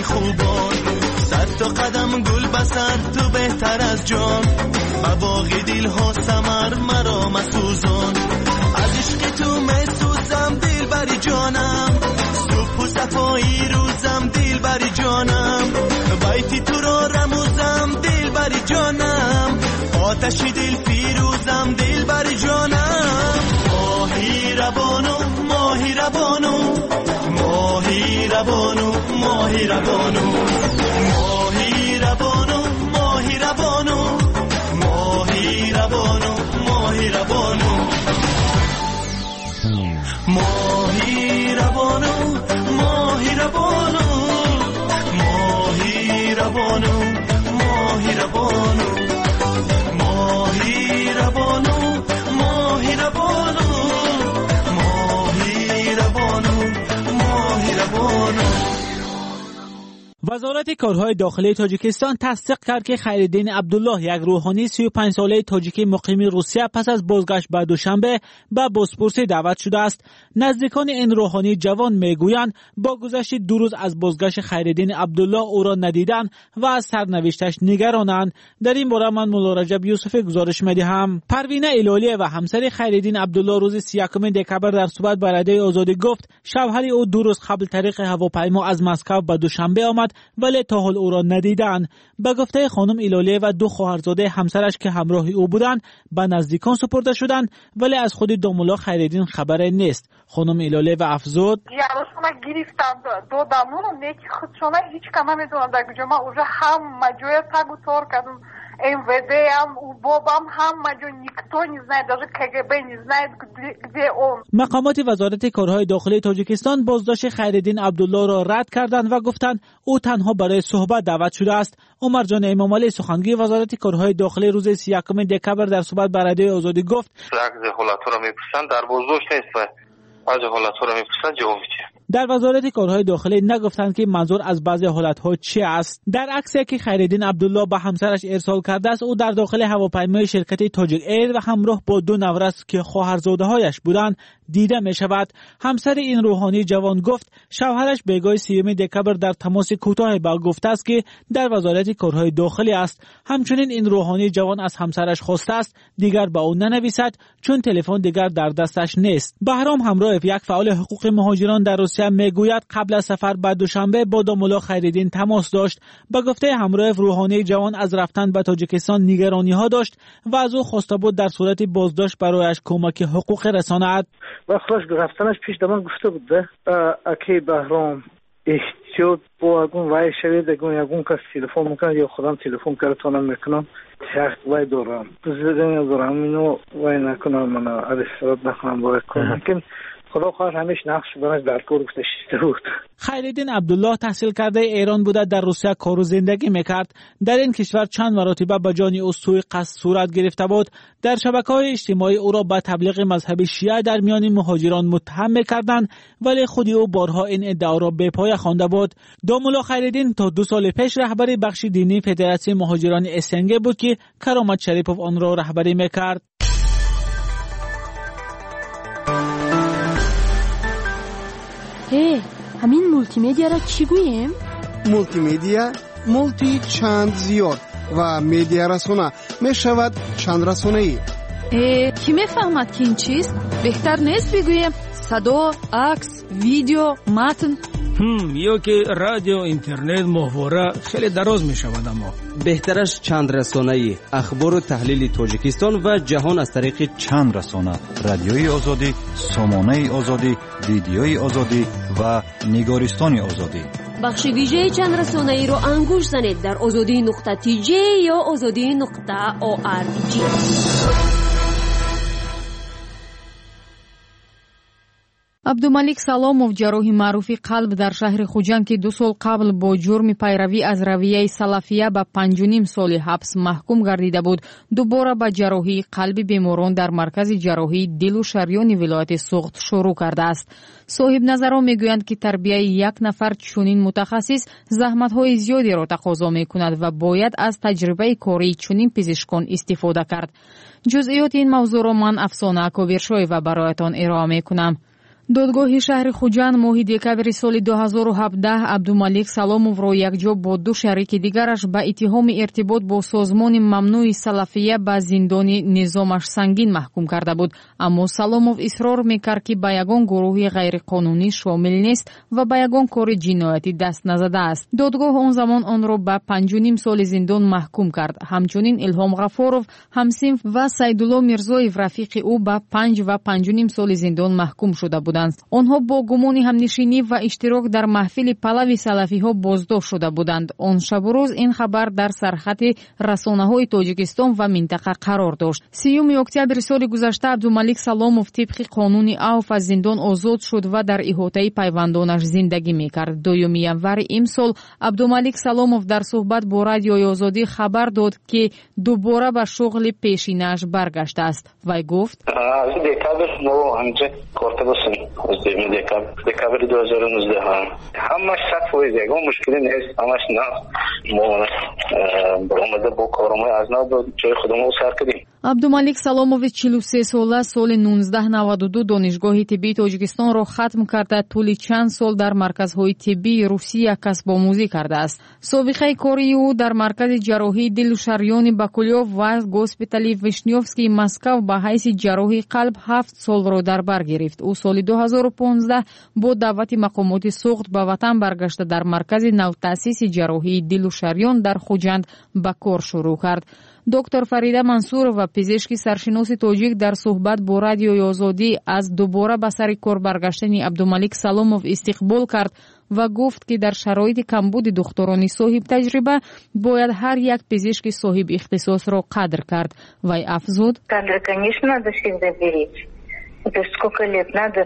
خوبان. صد تا قدم گل بسر تو بهتر از جان. باقی دل ها سمر مرا مسوزان. از عشق تو مسوزم دل بری جانم. صبح و صفایی روزم دل بری جانم. بیتی تو را رموزم دل بری جانم. آتشی دل فیروزم دل بری جانم. ماهی ربانو ماهی ربانو ماهی ربانو ماهی ربانو ماهی ربانو ماهی ربانو ماهی ربانو ماهی ربانو ماهی ربانو ماهی ربانو ماهی ربانو ماهی ربانو ماهی ربانو ماهی ربانو ماهی ربانو ماهی ربانو. وزارت کارهای داخلی تاجیکستان تصدیق کرد که خیرالدین عبدالله، یک روحانی 35 ساله تاجیکی مقیم روسیه، پس از بازگشت به دوشنبه به بوسپورسی دعوت شده است. نزدیکان این روحانی جوان میگویند با گذشت 2 روز از بازگشت خیرالدین عبدالله او را ندیدند و از سرنوشتش نگرانند. در این باره من مولا رجب یوسف گزارش می‌دهم. پروینه ایلالیه و همسر خیرالدین عبدالله روز 31 دکبر در صحبت با رادیوی آزادی گفت شوهر او 2 روز قبل طریق هواپیما از مسکو به دوشنبه آمد ولی تا حال او را ندیدند. به گفته خانم ایلالیه و 2 خواهرزاده همسرش که همراه او بودند به نزدیکان سپرده شدند ولی از خود دوملا خیرالدین خبری نیست. خانم ایلالیه و افزود یارشون گرفتند دادم اونو نیکی خودشون هیچ کم نمیدونم در کجا. من اونجا همه جای تگو تور کردم. МВД, УБОБам, همه جا никто не знает, даже КГБ не знает, где он. مقامات وزارت کارهای داخلی تاجیکستان بازداشت خیرالدین عبدالله را رد کردند و گفتند او تنها برای صحبت دعوت شده است. عمر جان امامعلی سخنگوی وزارت کارهای داخلی روز 31 دکبر در صحبت با رادیوی آزادی گفت حالت‌ها را می‌پرسند در بازداشت نیست و از حالت‌ها را می‌پرسند جواب می‌دهند. در وزارت کارهای داخلی نگفتند که منظور از بعضی حالت‌ها چی است. در عکسی که خیرالدین عبدالله به همسرش ارسال کرده است، او در داخل هواپیمای شرکت تاجیک ایر و همراه با 2 نورس که خواهرزاده‌هایش بودند دیده می شود. همسر این روحانی جوان گفت شوهرش بیگاه 30 دکبر در تماس کوتاه با گفته است که در وزارت کارهای داخلی است. همچنین این روحانی جوان از همسرش خواسته است دیگر با او ننویسد چون تلفن دیگر در دستش نیست. بهرام همراهیف، یک فعال حقوق مهاجران در روسیه، میگوید قبل از سفر به دوشنبه با دوملا خیرالدین تماس داشت. به گفته همراهیف روحانی جوان از رفتن به تاجیکستان نگرانی‌ها داشت و از او خواسته بود در صورت بازداشت برایش کمک حقوقی رساند. و خلاص رفتنش پیش دمان گفته بود اکی بهرام احتیاط با اگون وای شوید اگون یگون کس تلفن میکنه یا خودم تلفن کردتانم میکنم تحق وای دارم زدن دارم اینو وای نکنم من عرصرات نکنم وای کنم که خدا خواهر همیش نقش بناش در کار گفتشیسته بود. خیرالدین عبدالله تحصیل کرده ایران بوده، در روسیه کار و زندگی میکرد. در این کشور چند مرتبه به جان او سوء قصد صورت گرفته بود. در شبکه‌های اجتماعی او را به تبلیغ مذهب شیعه در میان مهاجران متهم میکردند ولی خود او بارها این ادعا را به پای خوانده بود. دوملا خیرالدین تا 2 سال پیش رهبر بخش دینی فدراسیون مهاجران اسنگ بود که کرامت شریپوف آن را رهبری میکرد. همین مولتی مدیا را چی گوییم؟ مولتی مدیا، مولتی چند زیاد و مدیا رسانه می شود چند رسانه ای. کی میفهمد که این چیست؟ بهتر نیست بگوییم صدا، عکس، ویدیو، متن؟ یا که رادیو، اینترنت، ماهواره خیلی دراز می شود. اما بهترش چند رسانه‌ای، اخبار و تحلیل تاجیکستان و جهان از طریق چند رسانه: رادیوی آزادی، سامانه آزادی، ویدیوی آزادی و نگارستان آزادی. بخش ویژه چند رسانه‌ای رو انگوش زنید در azadi.tj یا azadi.org. عبدالملک سلامов ҷарроҳи маъруфи қалб дар шаҳри хуҷанд ки 2 сол қабл бо ҷурми пайравӣ аз равияи салафия ба 5.5 соли ҳабс маҳкум гардида буд, дубора ба ҷарроҳии қалби беморон дар маркази ҷарроҳии дилу шарёни вилояти Суғд шурӯъ кардааст. соҳибназарон мегӯянд ки тарбияи як нафар чунин мутахассис заҳматҳои зиёдеро тақозо мекунад ва бояд аз таҷрибаи кории чунин пизишкон истифода кард. ҷузъиёти ин мавзӯъро ман Афсона Акобиршоева бароятон эроа мекунам. додгоҳи шаҳри хуҷанд моҳи декабри соли 2017 абдумалик саломовро якҷо бо ду шарики дигараш ба иттиҳоми иртибот бо созмони мамнӯи салафия ба зиндони низомаш сангин маҳкум карда буд. аммо саломов исрор мекард ки ба ягон гурӯҳи ғайриқонунӣ шомил нест ва ба ягон кори ҷиноятӣ даст назадааст. додгоҳ он замон онро ба 5.5 соли зиндон маҳкум кард. ҳамчунин Илҳом Ғафоров ҳамсинф ва Сайдулло Мирзоев рафиқи ӯ ба 5 ва 5.5 соли зиндон маҳкум шуда буданд. онҳо бо гумони ҳамнишинӣ ва иштирок дар маҳфили палави салафиҳо боздошт шуда буданд. он шабу рӯз ин хабар дар сархати расонаҳои Тоҷикистон ва минтақа қарор дошт. 3 октябри соли гузашта Абдумалик Саломов тибқи қонуни Ауф аз зиндон озод шуд ва дар иҳотаи пайвандонаш зиндагӣ мекард. 2 январи имсол Абдумалик Саломов дар суҳбат бо Радиои Озодӣ хабар дод ки дубора ба шуғли пешинааш баргаштааст. вай гуфт: аз декабр мо ҳамҷа корта босем аз декабри 2019 ҳамаш 100% ягон мушкиле нест, ҳамаш нав мо омада бо коромай аз нав ба ҷои худамон сар кардем. Абдумалик Саломови 43 сола соли 1992 донишгоҳи тиббии Тоҷикистонро хатм карда тӯли чанд сол дар марказҳои тиббии Русия касбомӯзӣ кардааст. собиқаи кори ӯ дар маркази ҷарроҳии дилу шарёни Бакулёв ва госпитали Вишнёвскии Москав ба ҳайси ҷарроҳи қалб 7 солро дар бар гирифт. ӯ соли 2015 бо даъвати мақомоти суғд ба ватан баргашта дар маркази навтаъсиси ҷарроҳии дилу шарён дар Хуҷанд ба кор шурӯъ кард. доктор Фарида Мансурова, пизишки саршиноси тоҷик, дар суҳбат бо Радиои Озодӣ аз дубора ба сари кор баргаштани Абдумалик Саломов истиқбол кард ва гуфт ки дар шароити камбуди духтурони соҳиб таҷриба бояд ҳар як пизишки соҳиб ихтисосро қадр кард. вай афзуд: кадры, конечно, надо всегда беречь. Это сколько лет надо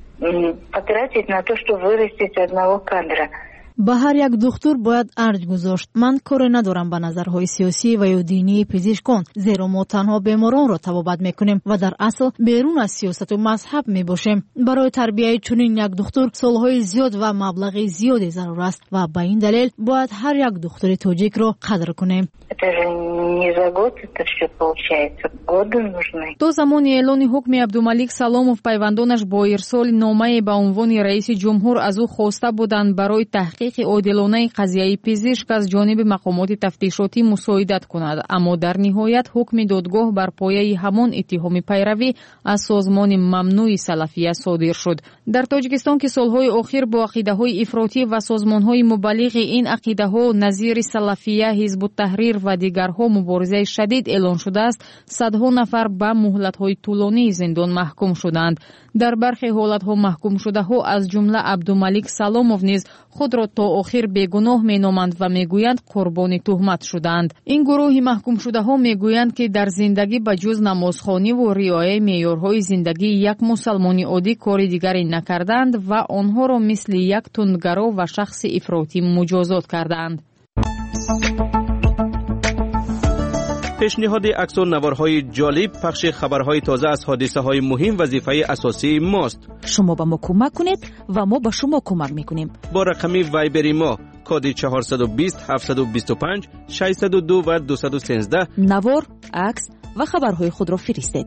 потратить на то, чтобы вырастить одного кадра. ба ҳар як духтур бояд арҷ гузошт. ман коре надорам ба назарҳои сиёсӣ ва ё динии пизишкон, зеро мо танҳо беморонро табобат мекунем ва дар асл берун аз сиёсату мазҳаб мебошем. барои тарбияи чунин як духтур солҳои зиёд ва маблағи зиёде зарур аст ва ба ин далел бояд ҳар як духтури тоҷикро қадр кунем. Это же не за год это все получается, годы нужны. то замони эълони ҳукми Абдумалик Саломов пайвандонаш бо ирсоли номае ба унвони раиси ҷумҳур аз ӯ хоста буданд барои таҳқиқи одилонаи қазияи пизишк аз ҷониби мақомоти тафтишотӣ мусоидат кунад. аммо дар ниҳоят ҳукми додгоҳ бар пояи ҳамон иттиҳоми пайравӣ аз созмони мамнӯи салафия содир шуд. дар Тоҷикистон ки солҳои охир бо ақидаҳои ифротӣ ва созмонҳои мубаллиғи ин ақидаҳо назири салафия, ҳизбу таҳрир ва дигарҳо муборизаи шадид эълон шудааст, садҳо нафар ба муҳлатҳои тӯлонии зиндон маҳкум шуданд. дар бархе ҳолатҳо маҳкумшудаҳо аз ҷумла Абдумалик Саломов низ худро то охир бегуноҳ меноманд ва мегӯянд қурбони туҳмат шуданд. ин гурӯҳи маҳкумшудаҳо мегӯянд ки дар зиндагӣ ба ҷуз намозхониву риояи меъёрҳои зиндагии як мусалмони оддӣ кори дигаре накарданд ва онҳоро мисли як тундгаро ва шахси ифротӣ муҷозот карданд. пешниҳоди аксу наварҳои ҷолиб, пахши хабарҳои тоза аз ҳодисаҳои муҳим вазифаи асосии мост. шумо ба мо кӯмак кунед ва мо ба шумо кӯмак мекунем. бо рақами вайбери мо коди 420 725 602 ва 213 навор, акс ва хабарҳои худро фиристед.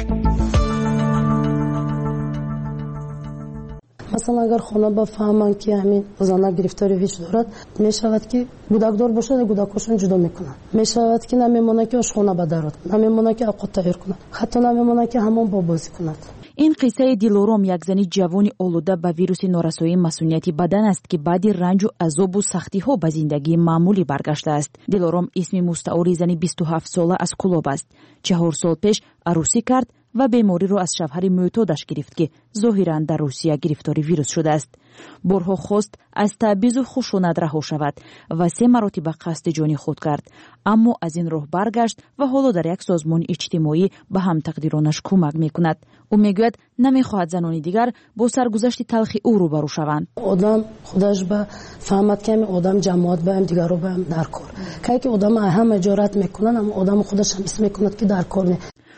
مثلا اگر خانه بفهمن که همین زنه گرفتاری هیچ دارد میشود که گودکدار باشد گودکاشون جدا میکنن میشود که نمیمونه که آشخانه بدارد نمیمونه که اوقات تغییر کنند حتی نمیمونه که همون با بازی کند. این قصه دلارام یک زنی جوانی آلوده به ویروس نارسایی مسئولیتی بدن است که بعد رنج و عذاب و سختی ها به زندگی معمولی برگشته است. دلارام اسم مستعاری زنی 27 ساله از کلوب است. 4 سال پیش عروسی کرد و بیماری رو از شوهر معتادش گرفت که ظاهراً در روسیه گرفتاری ویروس شده است. بارها خواست از تبعیض و خشونت رها شود و 3 مراتب قصد جانی خود کرد، اما از این راه برگشت و حالا در یک سازمان اجتماعی به هم تقدیرانش کمک میکند. او میگوید نمیخواهد زنانی دیگر با سرگذشت تلخی او روبرو شوند. آدم خودش به فهمت که آدم جماعت به هم دیگر رو به هم در کار که آدم هم اجارت میکنن، اما آدم خودش هم اسم میکند که در کار.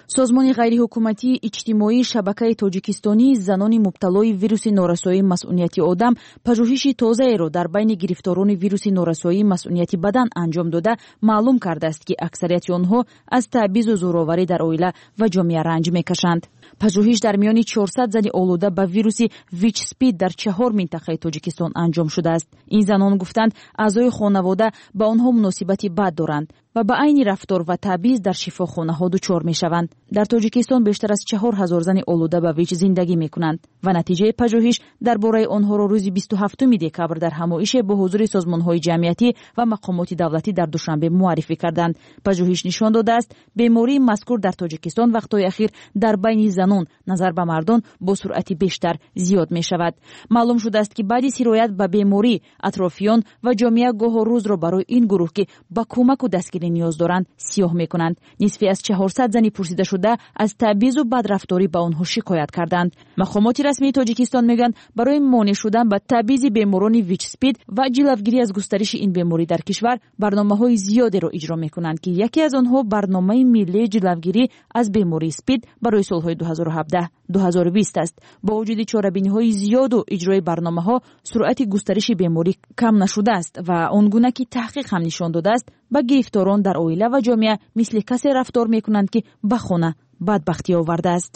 созмони ғайриҳукуматии иҷтимоии шабакаи тоҷикистонии занони мубталои вируси норасоии масъунияти одам пажӯҳиши тозаеро дар байни гирифторони вируси норасоии масъунияти бадан анҷом дода маълум кардааст ки аксарияти онҳо аз таъбизу зӯроварӣ дар оила ва ҷомеа ранҷ мекашанд. пажӯҳиш дар миёни 400 зани олуда ба вируси вич-спид дар 4 минтақаи тоҷикистон анҷом шудааст. ин занон гуфтанд аъзои хонавода ба онҳо муносибати бад доранд ва ба айни рафтор ва таъбиз дар шифохонаҳо дучор мешаванд. дар тоҷикистон бештар аз 4000 зани олуда ба вич зиндагӣ мекунанд ва натиҷаи пажӯҳиш дар бораи онҳоро рӯзи 27 декабр дар ҳамоише бо ҳузури созмонҳои ҷамъиятӣ ва мақомоти давлатӣ дар душанбе муаррифӣ карданд. пажӯҳиш нишон додааст бемории мазкур дар тоҷикистон вақтҳои ахир дар байни занон назар ба мардон бо суръати бештар зиёд мешавад. маълум шудааст ки баъди сироят ба беморӣ атрофиён ва ҷомеа гоҳо рӯзро барои ин гурӯҳ ки ба кӯмаку дастгирӣ ниёз доранд сиёҳ мекунанд. нисфи аз 400 зани пурсидашуда аз таъбизу бадрафторӣ ба онҳо шикоят карданд. мақомоти расмии тоҷикистон мегӯянд барои монеъ шудан ба таъбизи беморони вич-спид ва ҷилавгирӣ аз густариши ин беморӣ дар кишвар барномаҳои зиёдеро иҷро мекунанд ки яке аз онҳо барномаи миллии ҷилавгирӣ аз бемории спид барои солҳои 2017-2020 аст. бо вуҷуди чорабиниҳои зиёду иҷрои барномаҳо суръати густариши беморӣ кам нашудааст ва он гуна ки таҳқиқ ҳам нишон додааст ба гирифторон дар оила ва ҷомеа мисли касе рафтор мекунанд ки ба хона бадбахтӣ овардааст.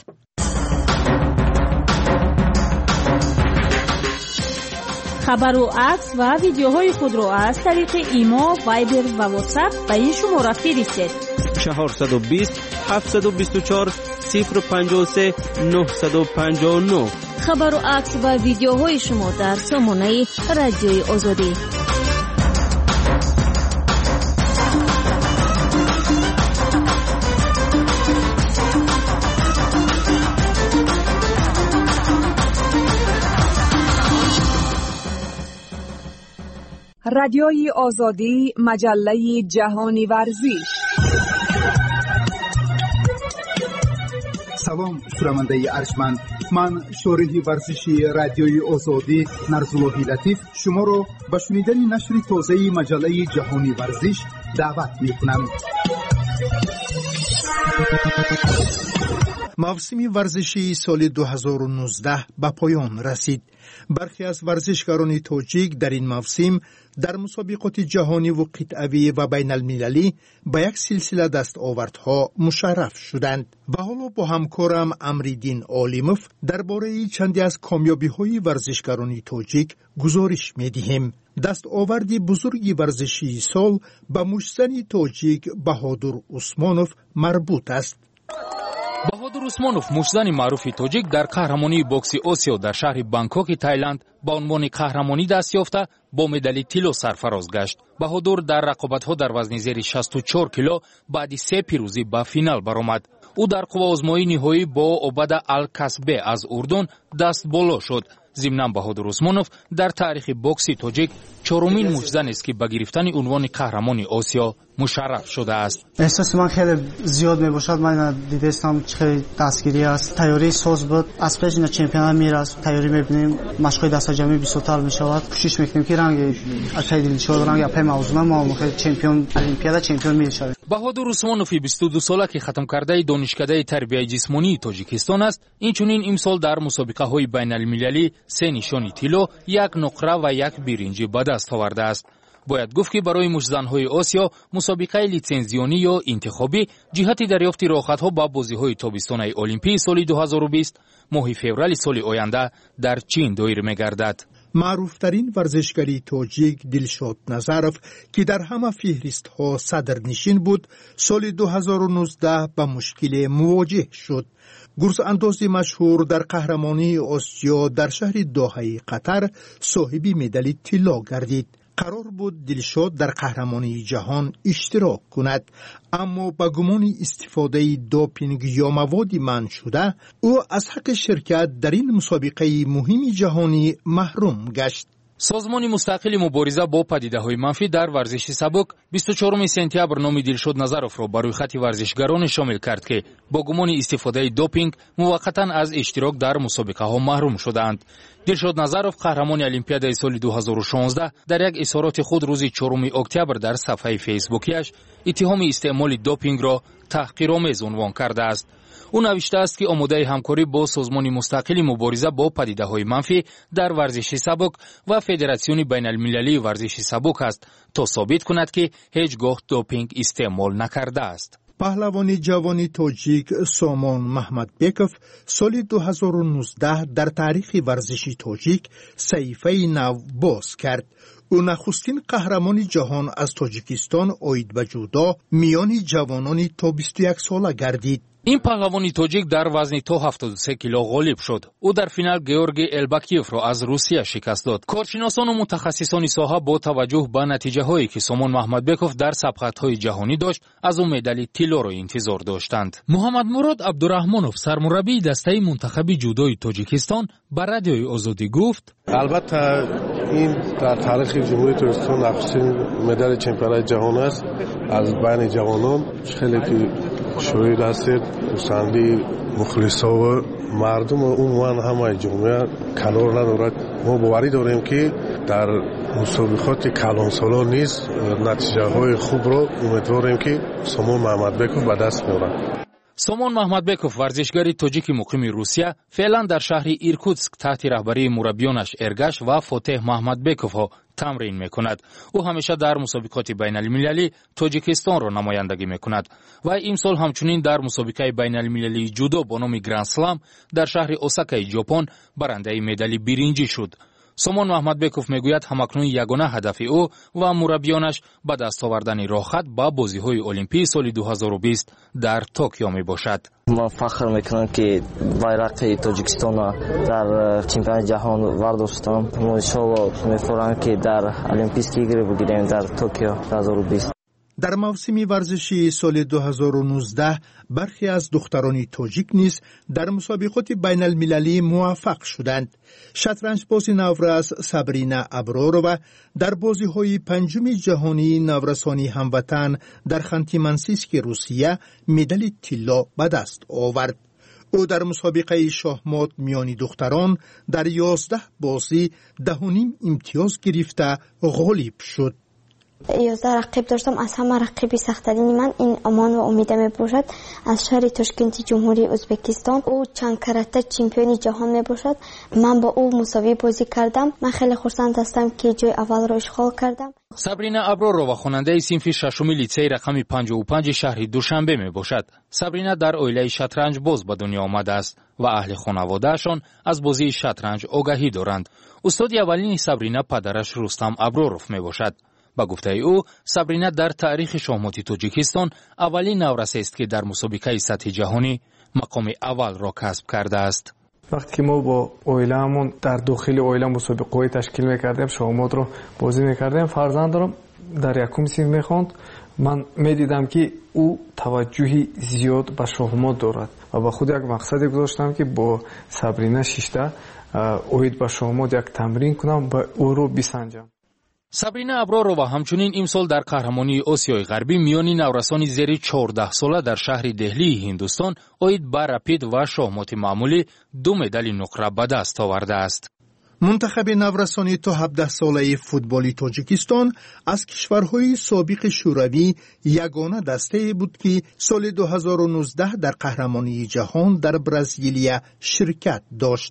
хабару акс ва видеоҳои худро аз тариқи имо, вайбер ва ватсап ба ин шумора фиристед. 420 724 053 959. хабару акс ва видеоҳои шумо дар сомонаи радиои озодӣ. رادیوی آزادی، مجله جهانی ورزش. سلام شنونده ارجمند، من شارح ورزشی رادیوی آزادی نرزاللهی لطیف شما را به شنیدن نشر تازه مجله جهانی ورزش دعوت می‌کنم. موسم ورزشی سال 2019 به پایان رسید. برخی از ورزشکاران تاجیک در این موسم در مسابقات جهانی و قطعه‌ای و بین المللی به یک سلسله دستاوردها مشرف شدند. و حالا با همکارم امریدین عالموف درباره چندی از کامیابی‌های ورزشکاران تاجیک گزارش می‌دهیم. دستاورد بزرگ ورزشی سال به مشتزن تاجیک بهادر عثمانوف مربوط است. بهادر عثمانوف مشتزن معروف تاجیک در قهرمانی بوکس آسیا در شهر بانکوک تایلند با عنوان قهرمانی دست یافته با مدال طلا سرفراز گشت. بهادر در رقابت‌ها در وزن زیر 64 کیلو بعد 3 پیروزی به فینال برآمد. او در قوه‌آزمایی نهایی با عبد الکسبه از اردن دست بالا شد. ضمناً بهادر عثمانوف در تاریخ بوکس تاجیک چهارمین مشتزن است که به گرفتن عنوان قهرمان آسیا مشرف شده است. احساس من خیلی زیاد میباشد. من دیدم خیلی دستگیری است. تیاری ساز بود. از پیش اینا چمپیونات میره است. تیاری میبینیم مشقای دست جمعی 20 سال میشود. کوشش میکنیم که رنگ اکیدی نشود رنگ اپای موضوع ما خیلی چمپیون المپیاد چمپیون میشویم. بهادر عثمانوف 22 ساله که ختم کرده دانشکده تربیت جسمانی تاجیکستان است. اینچنین امسال در مسابقه های بین المللی 3 نشان طلا، 1 نقره و 1 برنج به دست آورده است. باید گفت که برای مشتزن‌های آسیا مسابقه لیتنزیونی یا انتخابی جهت دریافت راحت‌ها به بازی‌های تابستان المپیک سال 2020 ماه فوریه سال آینده در چین دایر می‌گردد. معروفترین ورزشکاری تاجیک دلشاد نظرف که در همه فهرست‌ها صدرنشین بود، سال 2019 با مشکل مواجه شد. گرزانداز مشهور در قهرمانی آسیا در شهر دوحه قطر صاحب مدال طلا گردید. قرار بود دلشاد در قهرمانی جهان اشتراک کند، اما با گمان استفاده دوپینگ یا مواد منع شده او از حق شرکت در این مسابقه مهم جهانی محروم گشت. سازمان مستقل مبارزه با پدیده‌های منفی در ورزش سبک 24 سپتامبر نام دلشاد نظرف را بر روی خط ورزشگران شامل کرد که با گمان استفاده دوپینگ موقتا از اشتراک در مسابقه‌ها محروم شدند. دلشاد نظرف قهرمان المپیاد سال 2016 در یک اظهارات خود روز 4 اکتبر در صفحه فیسبوکیش اتهام استعمال دوپینگ را تحقیرآمیز عنوان کرده است. او نوشته است که آماده همکاری با سازمان مستقل مبارزه با پدیده‌های منفی در ورزش سبک و فدراسیون بین‌المللی ورزش سبک است تا ثابت کند که هیچگاه دوپینگ استعمال نکرده است. پهلوانی جوانی تاجیک سامان محمدبکov سال 2019 در تاریخ ورزشی تاجیک صحیفه نو باز کرد. او نخستین قهرمان جهان از تاجیکستان آید به جودو میان جوانان تا 21 ساله گردید. این پهلوانی تاجیک در وزن تا 73 کیلو غالب شد. او در فینال گیورگی الباکیوف را از روسیه شکست داد. کارشناسان و متخصصان ساحه با توجه به نتیجه هایی که سامان محمدبکov در سبقت‌های جهانی داشت، از او مدال طلا را انتظار داشتند. محمد مراد عبدالرحمانوف سرمربی دسته منتخب جودوی تاجیکستان به رادیوی آزادی گفت: البته این در تاریخ جمهوری تاجیکستان نخستین مدال چمپیونات جهان است. از بین جوانان خیلی که شاید هستید پسندی مخلصا و مردم عموما همه جامعه کنار ندارد. ما باوری داریم که در مسابقات کلانسالا نیز نتیجه های خوب را امیدواریم که سامان محمدبکov به دست میارد. سامان محمدبکov ورزشگری تاجیک مقیم روسیه فعلا در شهر ایرکوتسک تحت رهبری مربیانش ارگش و فاتح محمدبکov ها تمرین میکند. او همیشه در مسابقات بین المللی تاجیکستان را نمایندگی میکند و امسال همچنین در مسابقه بین المللی جودو با نام گرند سلام در شهر اوساکای ژاپن برنده مدال برنجی شد. سامان محمدبکov میگوید همکنون یگانه هدف او و مربیانش به دست آوردن راهخط به بازی‌های المپیک سال 2020 در توکیو میباشد. ما فخر میکنم که bayrak تاجیکستان در چمپیونات جهان ورداشتم. ما انشاءالله می‌فرمایم که در المپیک ایگری بگیریم در توکیو 2020. در موسم ورزشی سال 2019 برخی از دختران تاجیک نیز در مسابقات بین المللی موفق شدند. شطرنج باز نورس سابرینا ابرارova در بازی‌های پنجم جهانی نورسانی هموطن در خانتی منسیسک روسیه مدال طلا به دست آورد. او در مسابقه شاهمات میان دختران در 11 بازی 10.5 امتیاز گرفته غالب شد. 11 رقیب داشتم. از همه رقیبی سخت‌ترین من این امان و امید میباشد از شهر تاشکند جمهوری ازبکستان. او چند کرته چمپیون جهان میباشد. من با او مساوی بازی کردم. من خیلی خرسند هستم که جای اول را اشغال کردم. سابرینا ابرارova خواننده صنف ششم لیسه رقم 55 شهر دوشنبه میباشد. سابرینا در عائله شطرنج باز به دنیا آمده است و اهل خانواده‌شان از بازی شطرنج آگاهی دارند. استاد اولین سابرینا پدرش رستم ابراروف میباشد. با گفته او سابرینا در تاریخ شاهمات تاجیکستان اولین نورسه است که در مسابقه سطح جهانی مقام اول را کسب کرده است. وقتی که ما با اویلمون در داخل اویلم مسابقه تشکیل میکردیم، شاهمات رو بازی میکردیم، فرزند دارم در یکم صنف میخواند. من میدیدم که او توجهی زیاد به شاهمات دارد و با خود یک مقصدی گذاشتم که با سابرینا شیشته اوید به شاهمات یک تمرین کنم و او رو بسنجم. سابرینا ابرارova همچنین امسال در قهرمانی آسیای غربی میان نورسان زیر 14 ساله در شهر دهلی هندوستان آید به رپید و شاهمات معمولی 2 مدال نقره به دست آورده است. منتخب نورسانی تا 17 ساله فوتبالی تاجیکستان از کشورهای سابق شوروی یگانه دسته بود که سال 2019 در قهرمانی جهان در برزیلیا شرکت داشت.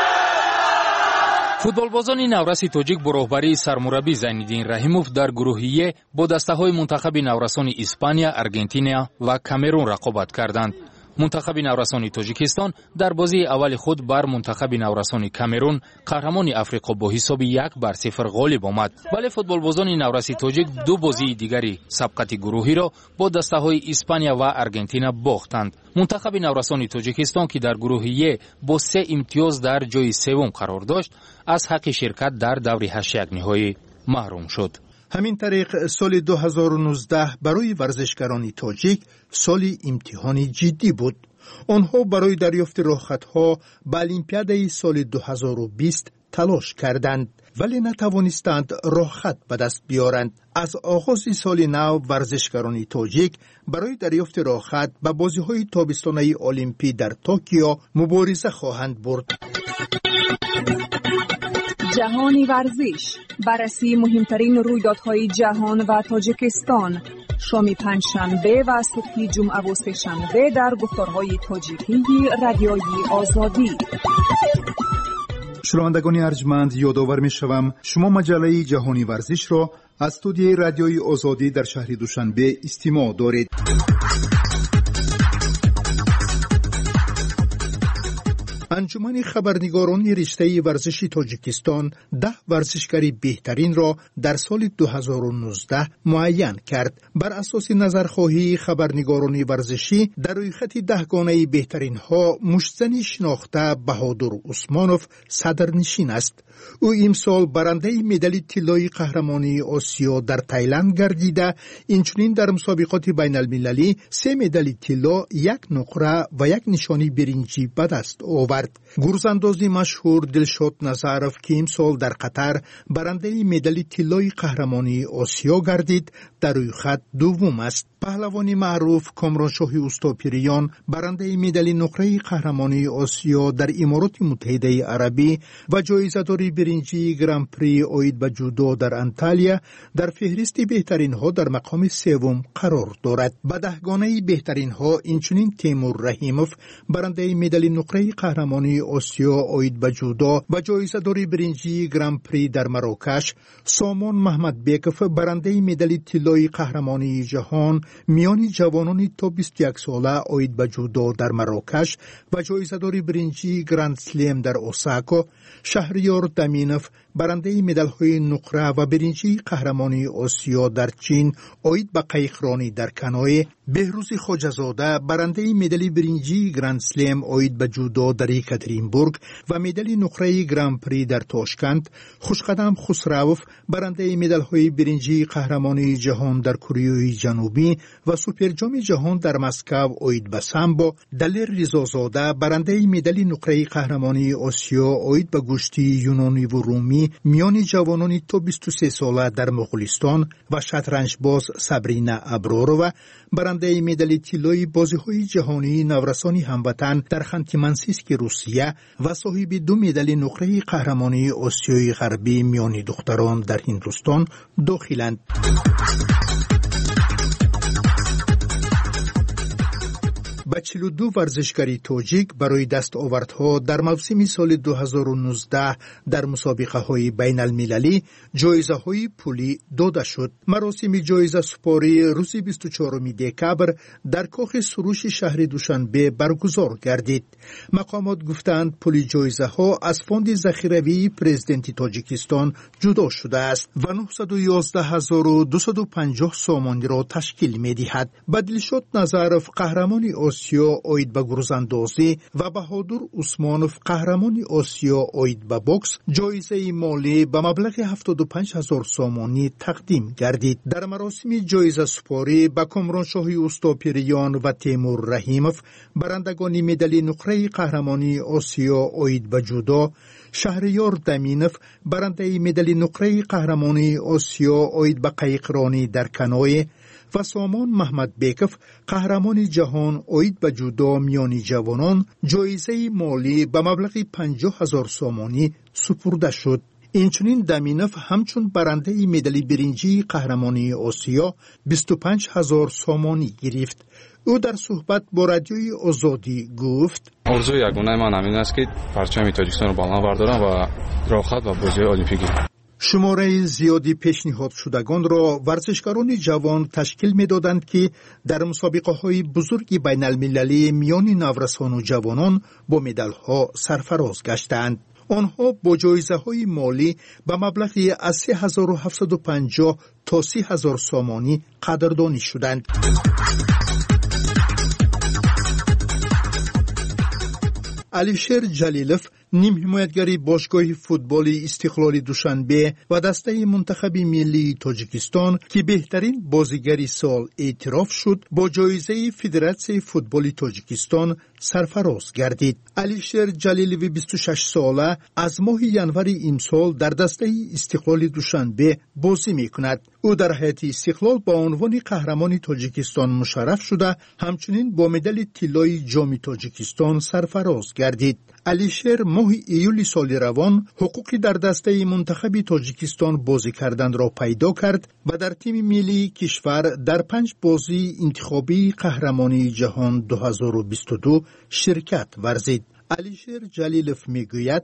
فوتبالبازان نورس تاجیک با راهبری سرمربی زینالدین رحیموف در گروهی با دسته‌های منتخب نورسان اسپانیا، آرژانتین و کامرون رقابت کردند. منتخب نورسان تاجیکستان در بازی اول خود بر منتخب نورسان کامرون قهرمان افریقا با حساب 1-0 غالب آمد. ولی فوتبالبازان نورس تاجیک 2 بازی دیگری سبقت گروهی را با دسته‌های اسپانیا و آرژانتین باختند. منتخب نورسان تاجیکستان که در گروهی با 3 امتیاز در جای سوم قرار داشت، از حق شرکت در دور 8 نهایی محروم شد. همین طریق سال 2019 برای ورزشکاران تاجیک سالی امتحانی جدی بود. آنها برای دریافت راهخطها به المپیاد سال 2020 تلاش کردند ولی نتوانستند راهخط به دست بیارند. از آغاز سال نو ورزشکاران تاجیک برای دریافت راهخط به بازی‌های تابستانه المپیک در توکیو مبارزه خواهند برد. جهانی ورزش، بررسی مهمترین رویدادهای جهان و تاجیکستان. شام پنجشنبه و صبح جمعه و سه‌شنبه در گفتارهای تاجیکی رادیوی آزادی. شنوندگان ارجمند، یادآور می‌شوم شما مجله جهانی ورزش را از استودیوی رادیوی آزادی در شهر دوشنبه استماع دارید. انجمن خبرنگاران رشته ورزشی تاجیکستان 10 ورزشکاری بهترین را در سال 2019 معین کرد. بر اساس نظرخواهی خبرنگاران ورزشی در روی خط 10 گانه بهترین ها مشتزنی شناخته بهادر عثمانوف صدرنشین است. او امسال برنده مدال طلای قهرمانی آسیا در تایلند گردیده، اینچنین در مسابقات بین المللی 3 مدال طلا، 1 نقره و 1 نشانی برنجی به دست آورد. گرزانداز مشهور دلشاد نظرف که امسال در قطر برنده مدال طلای قهرمانی آسیا گردید، در روی خط دوم است. پهلوان معروف کامرانشاه اوستاپیریان برنده مدال نقره قهرمانی آسیا در امارات متحده عربی و جایزه‌دار برنجی گرند پری اوید به جودو در انتالیا در فهرست بهترین ها در مقام سوم قرار دارد. به 10 گانه بهترین ها اینچنین تیمور رحیموف برنده مدال نقره قهرمانی آسیا اوید به جودو و جایزه‌دار برنجی گرند پری در مراکش، سامان محمد بیکف برنده مدال طلای قهرمانی جهان میان جوانان تا 21 ساله اوید به جودو در مراکش و جایزه‌دار برنجی گرند سلم در اوساکا، شهریار دمینوف برنده مدال‌های نقره و برنجی قهرمانی آسیا در چین اوید به قایقرانی در کنوی، بهروز خواجه‌زاده برنده مدال برنجی گرند سلم اوید به جودو در یکاترینبورگ و مدال نقره گرند پری در تاشکند، خوشقدم خسروف برنده مدال‌های برنجی قهرمانی جهان در کره جنوبی و سوپر جام جهان در مسکو اوید به سامبو، دلیر رضازاده برنده مدال نقره قهرمانی آسیا اوید به گشتی یونانی و رومی میان جوانان تا 23 ساله در مغولستان و شطرنج باز سابرینا ابرارова برنده مدال طلای بازی‌های جهانی نورسانی هموطن در خانتی-مانسیسک روسیه و صاحب 2 مدال نقره قهرمانی آسیای غربی میان دختران در هندوستان داخلند. با 42 ورزشکاری تاجیک برای دستاوردها در موسم سال 2019 در مسابقه های بین المللی جایزه های پولی داده شد. مراسم جایزه سپاری روز 24 دکبر در کاخ سروش شهر دوشنبه برگزار گردید. مقامات گفتند پول جایزه ها از فوند ذخیروی پرزیدنت تاجیکستان جدا شده است و 911,250 سامانی را تشکیل می دهد. دلشاد نظرف قهرمان آسیا اوید به گرزاندازی و بهادر عثمانوف قهرمان آسیا اوید به بوکس جایزه مالی به مبلغ 75,000 سامانی تقدیم گردید. در مراسم جایزه سپاری به کامرانشاه اوستاپیریان و تیمور رحیموف برندگان مدال نقره قهرمانی آسیا اوید به جودو، شهریار دمینوف برنده مدال نقره قهرمانی آسیا اوید به قایقرانی در کنوی و سامان محمد بیکف قهرمان جهان اوید به جودو میان جوانان جایزه مالی به مبلغ 50,000 سامانی سپرده شد. اینچنین دمینوف همچون برنده مدال برنجی قهرمانی آسیا 25,000 سامانی گرفت. او در صحبت با رادیوی آزادی گفت: آرزوی یگانه من همین است که پرچم تاجیکستان را بالا بردارم و راه خط و بازی المپیکی. شماره زیادی پیشنهاد شدگان را ورزشکاران جوان تشکیل می دادند که در مسابقه های بزرگ بین المللی میان نورسان و جوانان با مدال ها سرفراز گشتند. آنها با جایزه های مالی به مبلغی از 3,750 تا 30,000 سامانی قدردانی شدند. علیشیر جلیلوف نیم حمایتگری باشگاه فوتبال استقلال دوشنبه و دسته منتخب ملی تاجیکستان که بهترین بازیگر سال اعتراف شد با جایزه فدراسیون فوتبال تاجیکستان سرفراز گردید. علیشیر جلیلوی 26 ساله از ماه ژانویه امسال در دسته استقلال دوشنبه بازی می‌کند. او در حیات استقلال با عنوان قهرمان تاجیکستان مشرف شده، همچنین با مدال طلای جام تاجیکستان سرفراز گردید. علیشیر ماه ایول سال روان حقوقی در دسته منتخب تاجیکستان بازی کردن را پیدا کرد و در تیم ملی کشور در 5 بازی انتخابی قهرمانی جهان 2022 شرکت ورزید. علیشیر جلیلوف میگوید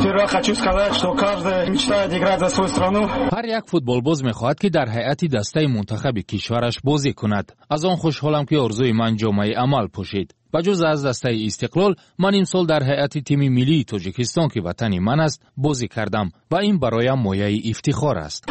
هر یک فوتبالباز میخواهد که در هیئت دسته منتخب کشورش بازی کند. از آن خوشحالم که آرزوی من جامعه عمل پوشید. بجز از دسته استقلال من امسال در هیئت تیم ملی تاجیکستان که وطن من است بازی کردم و این برایم مایه افتخار است.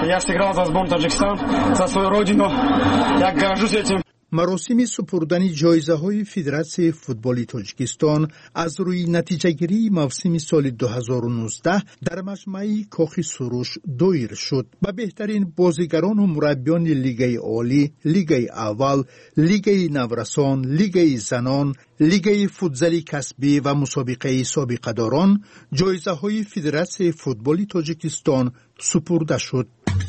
مراسم سپردن جایزه‌های فدراسیون فوتبال تاجیکستان از روی نتیجه‌گیری موسم سال 2019 در مجمع کاخ سروش دایر شد. با بهترین بازیگران و مربیان لیگ عالی، لیگ اول، لیگ نورسان، لیگ زنان، لیگ فوتزال کسبی و مسابقه سابقه‌داران جایزه‌های فدراسیون فوتبال تاجیکستان سپرده شد.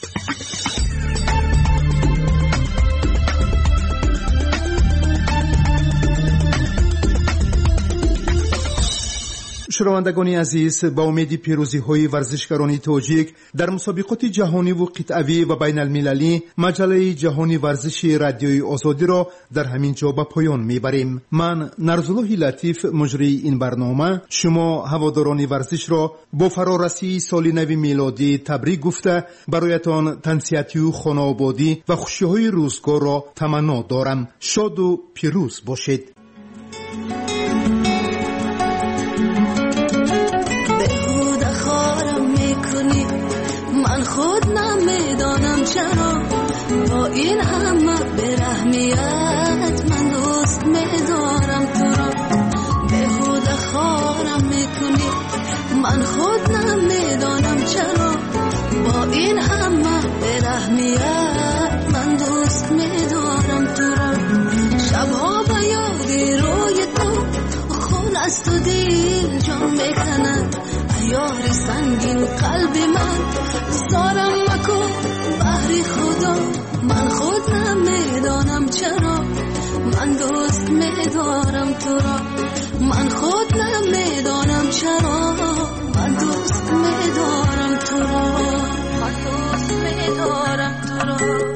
شنوندگان عزیز، با امید پیروزی های ورزشکاران تاجیک در مسابقات جهانی و قطعوی و بین المللی، مجله جهانی ورزش رادیوی آزادی را در همین جا به پایان میبریم. من نرزالله لطیف مجری این برنامه شما هواداران ورزش را با فرارسی سال نو میلادی تبریک گفته برایتان تنصیحاتی و خانوادگی و خوشی های روزگار را تمنا دارم. شاد و پیروز باشید. خود نمیدانم چرا با این همه برحمیت من دوست میدارم تو را. بهوده خارم میکنی من خود نمیدانم چرا با این همه برحمیت من دوست میدارم تو را. شبها با یادی روی تو خون است و دل جان میکند یاری سنگین قلب من زارم مکن بحری خدا. من خود نمیدانم چرا من دوست میدارم تو را. من خود نمیدانم چرا من دوست میدارم تو را. من دوست میدارم تو را.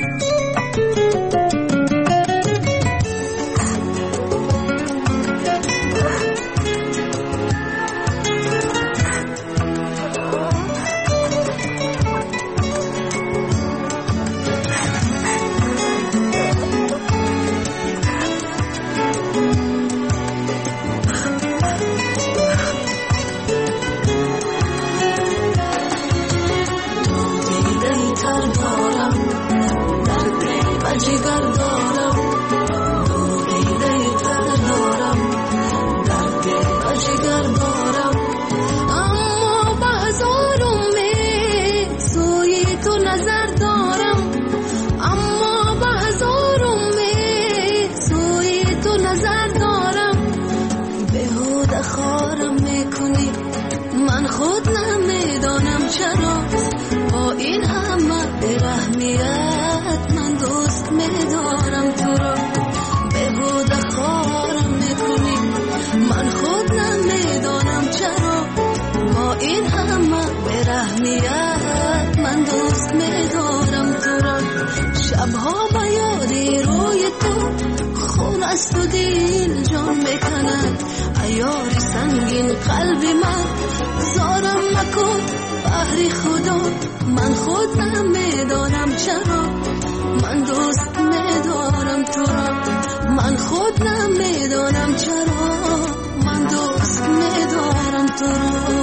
شبها با یادی روی تو خون است و دل جان میکند ایاری سنگین قلب من زارم مکن بحری خدا. من خود نمیدانم چرا من دوست میدارم تو را. من خود نمیدانم چرا من دوست میدارم تو را.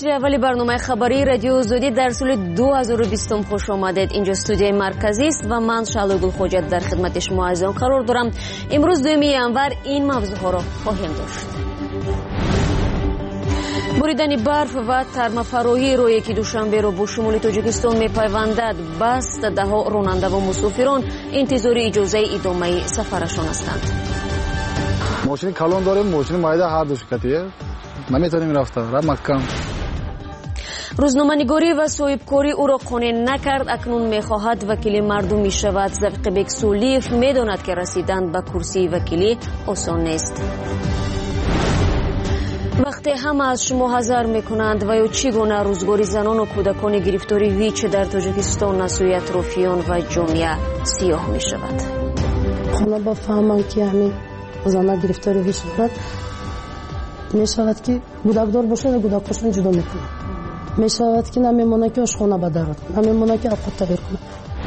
бахши аввали барномаи хабарии радиои озодӣ дар соли 2020 хуш омадед. Инҷо студияи марказист ва ман Шаълои Гулхоҷат дар хидмати шумо азизон қарор дорам. имрӯз 2 январ ин мавзӯъҳоро хоҳем дошт. буридани барф ва тармафароҳии роҳе ки душанберо бо шимоли тоҷикистон мепайвандад баст. даҳо ронандаву мусофирон интизори иҷозаи идомаи сафарашон ҳастанд. мошини калон дорем, мошини майда ҳар ду ширкатие наметавонем рафта маккам. рӯзноманигорӣ ва соҳибкорӣ ӯро қонеъ накард. акнун мехоҳад вакили мардум мешавад. Завқибек Солиев медонад ки расидан ба курсии вакилӣ осон нест. вақте ҳама аз шумо ҳазар мекунанд ва ё чӣ гуна рӯзгори занону кӯдакони гирифтори ВИЧ дар Тоҷикистон аз сӯи атрофиён ва ҷомеа сиёҳ мешавад. хона бафаҳманд ки ҳамин зана гирифтори ВИЧ дорад, мешавад ки гудакдор бошад ва гудакашон ҷудо мекунад. мешавад ки намемонад ки ошхона ба дарод, намемонад ки овқот тайёр кунад.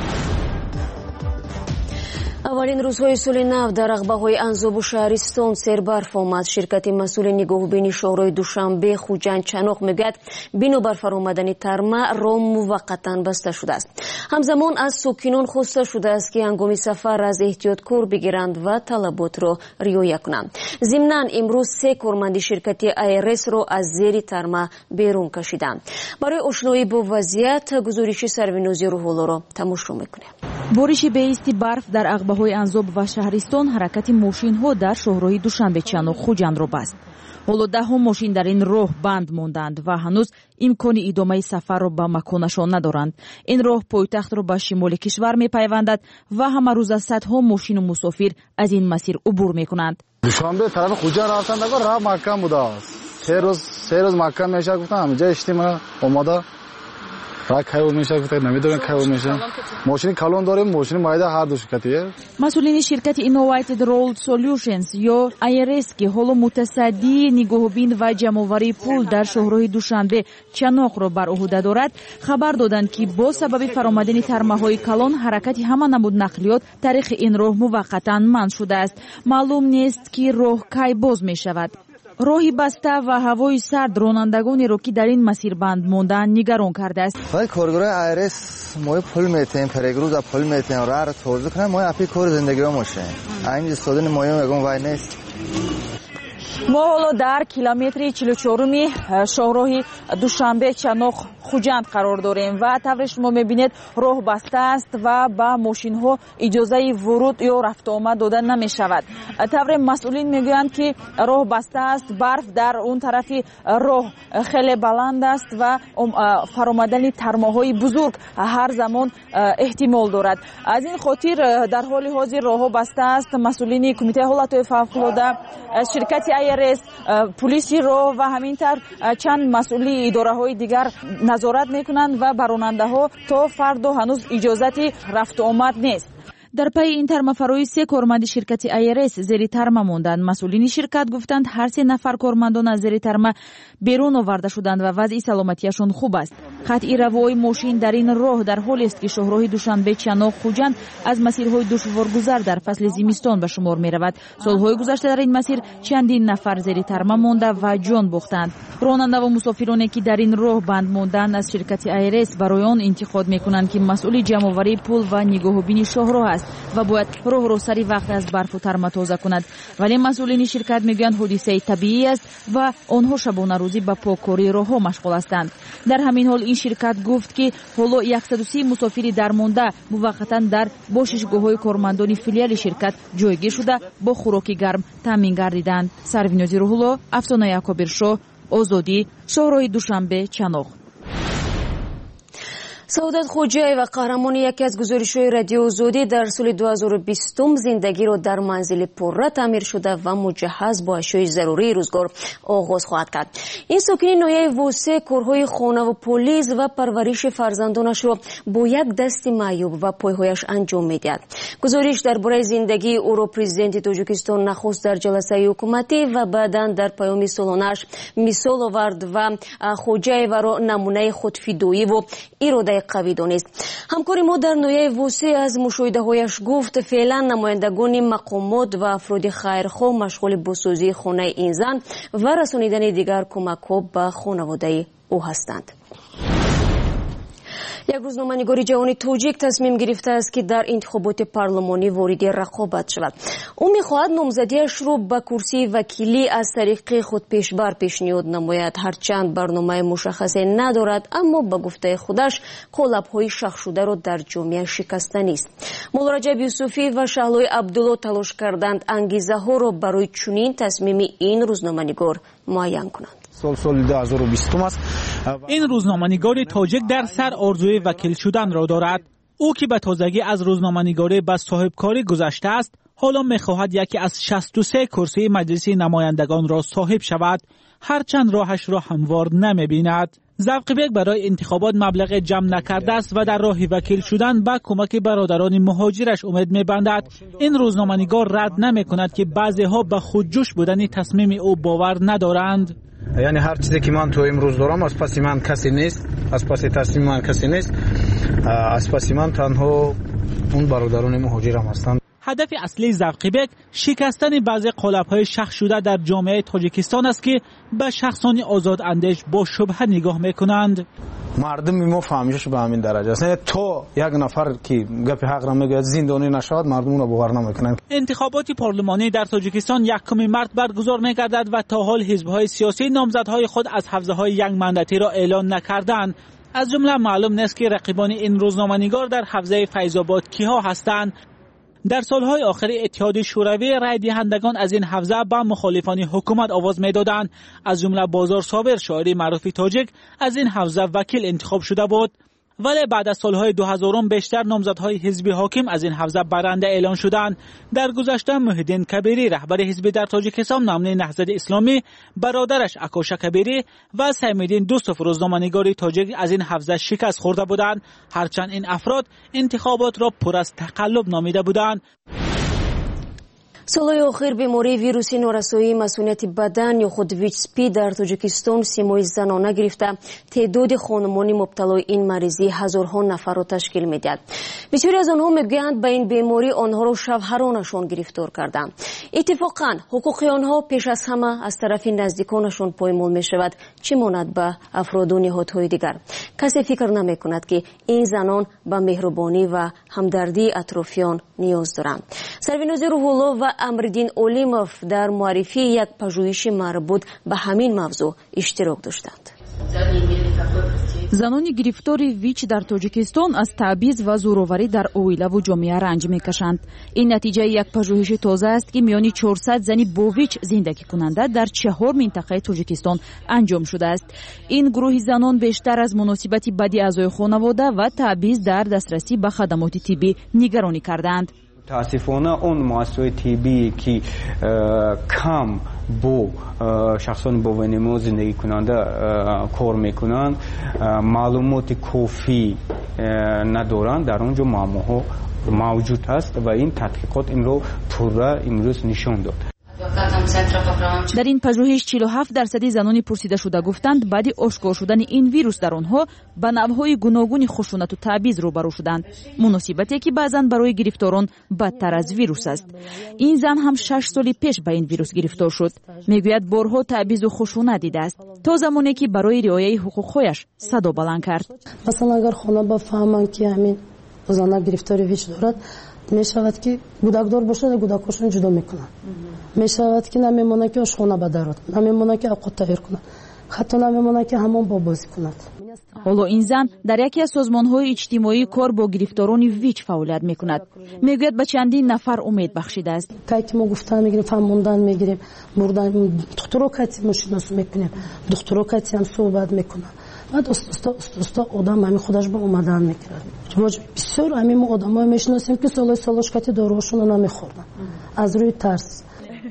аввалин рӯзҳои соли нав дар ағбаҳои Анзобу Шаҳристон сербарф омад. ширкати масъули нигоҳубини шоҳрои Душанбе Хуҷанд Чаноқ мегӯяд бинобар фаромадани тарма роҳ муваққатан баста шудааст. ҳамзамон аз сокинон хоста шудааст ки ҳангоми сафар аз эҳтиёт кор бигиранд ва талаботро риоя кунанд. зимнан имрӯз 3 корманди ширкати АРС-ро аз зери тарма берун кашиданд. барои ошноӣ бо вазъият гузориши Сарвинози Рӯҳуллоро тамошо мекунем. бориши беисти барф дар ағбаҳои Анзоб ва Шаҳристон ҳаракати мошинҳо дар шоҳроҳи Душанбе Чаноқ Хуҷандро баст. ҳоло 10 мошин дар ин роҳ банд монданд ва ҳанӯз имкони идомаи сафарро ба маконашон надоранд. ин роҳ пойтахтро ба шимоли кишвар мепайвандад ва ҳамарӯза садҳо мошину мусофир аз ин масир убур мекунанд. Душанбе тарафи Хуҷанд рафтан дагар раҳ маккам будааст. се рӯз маккам меша гуфтам ҳамиҷа иштима омода ра кайво меша гуфта намедонам кайво меша. мошини калон дорем, мошини майда ҳар ду ширкатие. масъулини ширкати Innovated Road Solutions ё IRS ки ҳоло мутасаддии нигоҳубин ва ҷамъоварии пул дар шоҳроҳи Душанбе Чаноқро бар уҳда дорад, хабар доданд ки бо сабаби фаромадани тармаҳои калон ҳаракати ҳама намуд нақлиёт тариқи ин роҳ муваққатан манъ шудааст. маълум нест ки роҳ кай боз мешавад. роҳи баста ва ҳавои сард ронандагонеро ки дар ин масир банд мондаанд нигарон кардааст. вай коргороҳи АРС мо пул метем перегруза пул метем раҳро тоза кунем мо апи кори зиндагиро мошем айн истодани моём ягон вай нест. мо ҳоло дар километри 44-уми шоҳроҳи Душанбе Чаноқ Хуҷанд қарор дорем ва тавре шумо мебинед роҳ баста аст ва ба мошинҳо иҷозаи вуруд ё рафтуомад дода намешавад. тавре масъулин мегӯянд ки роҳ баста аст, барф дар он тарафи роҳ хеле баланд аст ва фаромадани тармоҳои бузург ҳар замон эҳтимол дорад. аз ин хотир дар ҳоли ҳозир роҳҳо баста аст. масъулини кумитаи ҳолатҳои фавқулода, ширкати IRS, пулиси роҳ ва ҳамин тавр чанд масъули идораҳои дигар назорат мекунанд ва ба ронандаҳо то фардо ҳанӯз иҷозати рафтуомад нест. дар пайи ин тармафароӣ 3 корманди ширкати IRS зери тарма монданд. масъулини ширкат гуфтанд ҳар 3 нафар кормандон аз зери тарма берун оварда шуданд ва вазъи саломатияшон хуб аст. қатъи равои мошин дар ин роҳ дар ҳолест ки шоҳроҳи Душанбе Чаноқ Хуҷанд аз масирҳои душворгузар дар фасли зимистон ба шумор меравад. солҳои гузашта дар ин масир чандин нафар зери тарма монда ва ҷон бохтанд. ронандаву мусофироне ки дар ин роҳ банд монданд аз ширкати IRS барои он интиқод мекунанд ки масъули ҷамъоварии пул ва нигоҳубини шоҳроҳ аст ва бояд роҳро сари вақт аз барфу тарма тоза кунад. вале масъулини ширкат мегӯянд ҳодисаи табиӣ аст ва онҳо шабонарӯзӣ ба поккории роҳҳо машғул ҳастанд. дар ҳамин ҳол ин ширкат гуфт ки ҳоло 130 мусофири дармонда муваққатан дар бошишгоҳҳои кормандони филиали ширкат ҷойгир шуда бо хӯроки гарм таъмин гардиданд. Сарвинози Рӯҳулло, Афсонаи Акобиршо, Озодӣ, шоҳроҳи Душанбе Чаноқ. Саодат Хоҷаева, қаҳрамони яке аз гузоришҳои радиои Озодӣ, дар соли 2020 зиндагиро дар манзили пурра таъмир шуда ва муҷаҳҳаз бо ашёи зарурии рӯзгор оғоз хоҳад кард. ин сокини ноҳияи Восе корҳои хонаву полиз ва парвариши фарзандонашро бо як дасти маъюб ва пойҳояш анҷом медиҳад. гузориш дар бораи зиндагии ӯро президенти Тоҷикистон нахуст дар ҷаласаи ҳукуматӣ ва баъдан дар паёми солонааш мисол овард ва Хоҷаеваро намунаи худфидоиву иродаи قوی دانست. همکار ما در نویه وسیع از مشاهده‌هایش گفت فعلا نمایندگان مقامات و افراد خیرخواه مشغول بازسازی خانه این زن و رسانیدن دیگر کمک‌ها به خانواده او هستند. یک روزنامه‌نگار جهانی تاجیک تصمیم گرفته است که در انتخابات پارلمانی وارد رقابت شود. او می‌خواهد نامزدیش را به کرسی وکیلی از طریق خود پیشنهاد نماید. هرچند برنامه مشخصی ندارد، اما به گفته خودش قالب‌های شخص شده را در جامعه شکستنی است. مولا رجب یوسفی و شهلای عبدالله تلاش کردند انگیزه‌ها را برای چنین تصمیم این روزنامه‌نگار معین کنند. سال 2020 است. این روزنامه‌نگار تاجیک در سر آرزوی وکیل شدن را دارد. او که به تازگی از روزنامه‌نگاری به صاحبکاری گذشته است، حالا می‌خواهد یکی از 63 کرسی مجلس نمایندگان را صاحب شود، هرچند راهش را هموار نمی‌بیند. زوقبیک برای انتخابات مبلغ جمع نکرده است و در راه وکیل شدن به کمک برادران مهاجرش امید می‌بندد. این روزنامه‌نگار رد نمی‌کند که بعضی‌ها به خودجوش بودن تصمیم او باور ندارند. یعنی هر چیزی که من تو امروز دارم از پس من کسی نیست، از پس تصمیم من کسی نیست، از پس من تنها اون برادران مهاجرم هستند. هدف اصلی زوقبیک شکستن بعضی قالب‌های شخص شده در جامعه تاجیکستان است که به شخصان آزاد اندیش با شبهه نگاه میکنند. مردم ما فهمیدش به همین درجه است. تو یک نفر که گپ حق را میگه زندانی نشود، مردم را باور نمیکنند. انتخابات پارلمانی در تاجیکستان 1 مارس برگزار میگردد و تا حال حزب‌های سیاسی نامزدهای خود از حوزه‌های یک مندتی را اعلان نکردند. از جمله معلوم نیست که رقیبان این روزنامه‌نگار در حوزه فیض‌آباد کیها هستند. در سالهای آخر اتحاد شوروی رای دهندگان از این حوزه به مخالفان حکومت آواز میدادند. از جمله بازار صابر، شاعر معروف تاجیک، از این حوزه وکیل انتخاب شده بود، ولی بعد از سالهای 2000 بیشتر نامزدهای حزب حاکم از این حوزه برنده اعلان شدند. در گذشته محیدین کبیری رهبر حزب در تاجیکستان نامه نهضت اسلامی، برادرش اکوشا کبیری و سمیدین دوستوف روزنامه‌نگار تاجیک از این حوزه شکست خورده بودند، هرچند این افراد انتخابات را پر از تقلب نامیده بودند. سالهای آخر بیماری ویروسی نارسایی مسئولیت بدن یا خود ویچسپی در تاجیکستان سیمای زنانه گرفته تعداد خانمان مبتلا این مریضی هزارها نفر را تشکیل میدهد. بسیاری از آنها میگویند به این بیماری آنها را شوهرانشان گرفتار کردند. اتفاقا حقوق آنها پیش از همه از طرف نزدیکانشان پایمال می شود، چه ماند به افراد و نهادهای دیگر. کسی فکر نمی کند که این زنان به مهربانی و همدردی اطرافیان نیاز دارند. سروینوز روح‌الله و امردین اولیموف در معرفی یک پژوهش مربوط به همین موضوع اشتراک داشتند. زنانی گرفتاری ویچ در تاجیکستان از تعویض و زورآوری در اویله و جامعه رنج میکشند. این نتیجه یک پژوهش تازه است که میان 400 زنی با ویچ زندگی کننده در 4 منطقه تاجیکستان انجام شده است. این گروه زنان بیشتر از مناسبت بدی اعضای خانواده و تعویض در دسترسی به خدمات طبی نگرانی کردند. متاسفانه اون مؤسسات طبی که کم با شخصان با ونیمو زندگی کننده کار میکنند معلومات کافی ندارند، در اونجا معماها موجود است و این تحقیقات این رو پوره امروز نشان داد. در این پژوهش 47% زنان پرسیده شده گفتند بعد آشکار شدن این ویروس در آنها به نوع‌های گوناگون خشونت و تعویض روبرو شدند، مناسبتی که بعضاً برای گرفتاران بدتر از ویروس است. این زن هم 6 سال پیش به این ویروس گرفتار شد. میگوید بارها تعویض و خشونت دیده است تا زمانی که برای رعایت حقوقش صدا بلند کرد. مثلا اگر خانه بفهمند که همین زن گرفتاری ویروس دارد، می شود که گودکدار باشد، گودکاشون جدا میکنند. می شود که نمیمونه که آشخانه بدارد، نمیمونه که اوقات تغییر کند، حتی نمیمونه که همون با بازی کند. حالا این زن در یکی از سازمان‌های اجتماعی کار با گرفتاران ویچ فعالیت میکند. میگوید به چندین نفر امید بخشیده است. که ما گفتن میگیریم، فهموندن میگیریم، بردن دکترا کتی مشیناس میکنیم، دکترا کتی هم صحبت میکنن. بعد استا آدم همین خودش با اومدن میکرد. بسیار همین ما آدم‌ها میشناسیم که سالاش کتی داروهاشون رو نمیخوردن از روی ترس.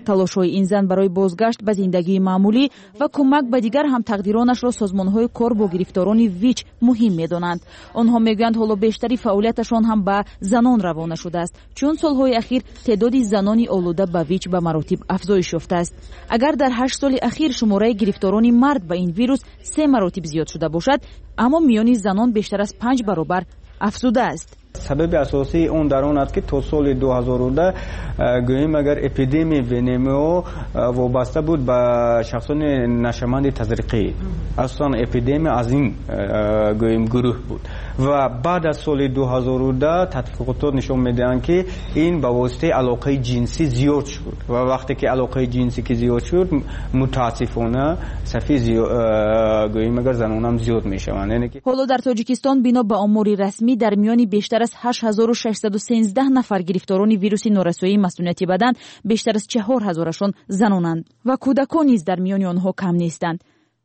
талошҳои ин зан барои бозгашт ба зиндагии маъмулӣ ва кӯмак ба дигар ҳамтақдиронашро созмонҳои кор бо гирифторони ВИЧ муҳим медонанд. онҳо мегӯянд ҳоло бештари фаъолияташон ҳам ба занон равона шудааст, чун солҳои ахир теъдоди занони олуда ба ВИЧ ба маротиб афзоиш ёфтааст. агар дар 8 соли ахир шумораи гирифторони мард ба ин вирус 3 маротиб зиёд шуда бошад, аммо миёни занон бештар аз 5 баробар афзудааст. سبب اساسی اون در اون است که تا سال 2010 گوییم اگر اپیدمی ونیمو وابسته بود به شخصان نشمند تزریقی، اصلا اپیدمی از این گوییم گروه بود و بعد از سال 2010 تحقیقات نشون میدهند که این به واسطه علاقه جنسی زیاد شد و وقتی که علاقه جنسی که زیاد شد متاسفانه صفی گوییم اگر زنان هم زیاد میشوند. حالا در تاجیکستان بنا به آمار رسمی در میان بیشتر از 8613 نفر گرفتاران ویروس نورسایی مسئولیتی بدن، بیشتر از 4000شان زنانند و کودکان نیز در میان آنها کم نیستند.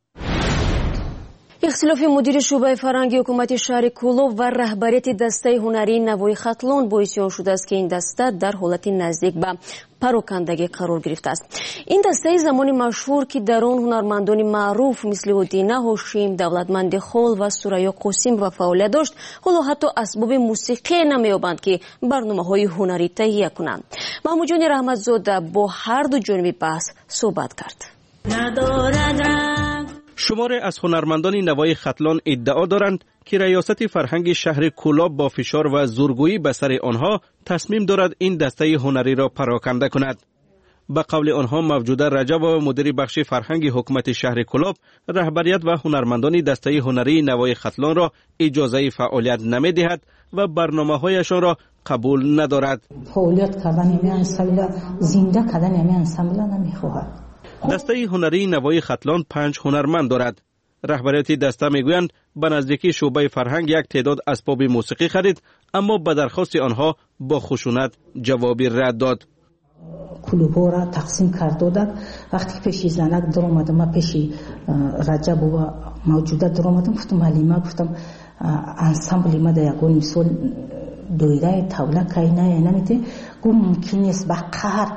اختلاف مدیر شعبه فرهنگی حکومت شهر کولوب و رهبریت دسته هنری نوای خطلون باعث آن شده است که این دسته در حالت نزدیک به پراکندگی قرار گرفته است. این دسته زمانی مشهور که در آن هنرمندان معروف مثل ودینه هاشم، دولتمند خال و سوریا قاسم و فعالیت داشت، حالا حتی اسباب موسیقی نمی‌یابند که برنامه‌های هنری تهیه کنند. محمود جان رحمتزاده با هر دو جانب بحث صحبت کرد. شماری از هنرمندان نوای خطلان ادعا دارند که ریاست فرهنگ شهر کولاب با فشار و زورگویی به سر آنها تصمیم دارد این دسته هنری را پراکنده کند. به قول آنها موجوده رجب و مدیر بخش فرهنگ حکومت شهر کولاب رهبریت و هنرمندان دسته هنری نوای خطلان را اجازه فعالیت نمی‌دهد و برنامه‌هایشان را قبول ندارد. فعالیت کردن این انسمبل زنده کردن این انسمبل نمی‌خواهد. دسته هنری نوای خطلان 5 هنرمند دارد. رهبریت دسته میگویند به نزدیکی شعبه فرهنگ یک تعداد اسباب موسیقی خرید، اما به درخواست آنها با خشونت جوابی رد داد. کلوبا را تقسیم کرد دادند. وقتی پیش زنک در آمدم، من پیش رجب و موجوده در آمدم، گفتم حلیمه، گفتم انسمبل ما در یگان مثال دویده توله که نمیده، گفت ممکن نیست به قهر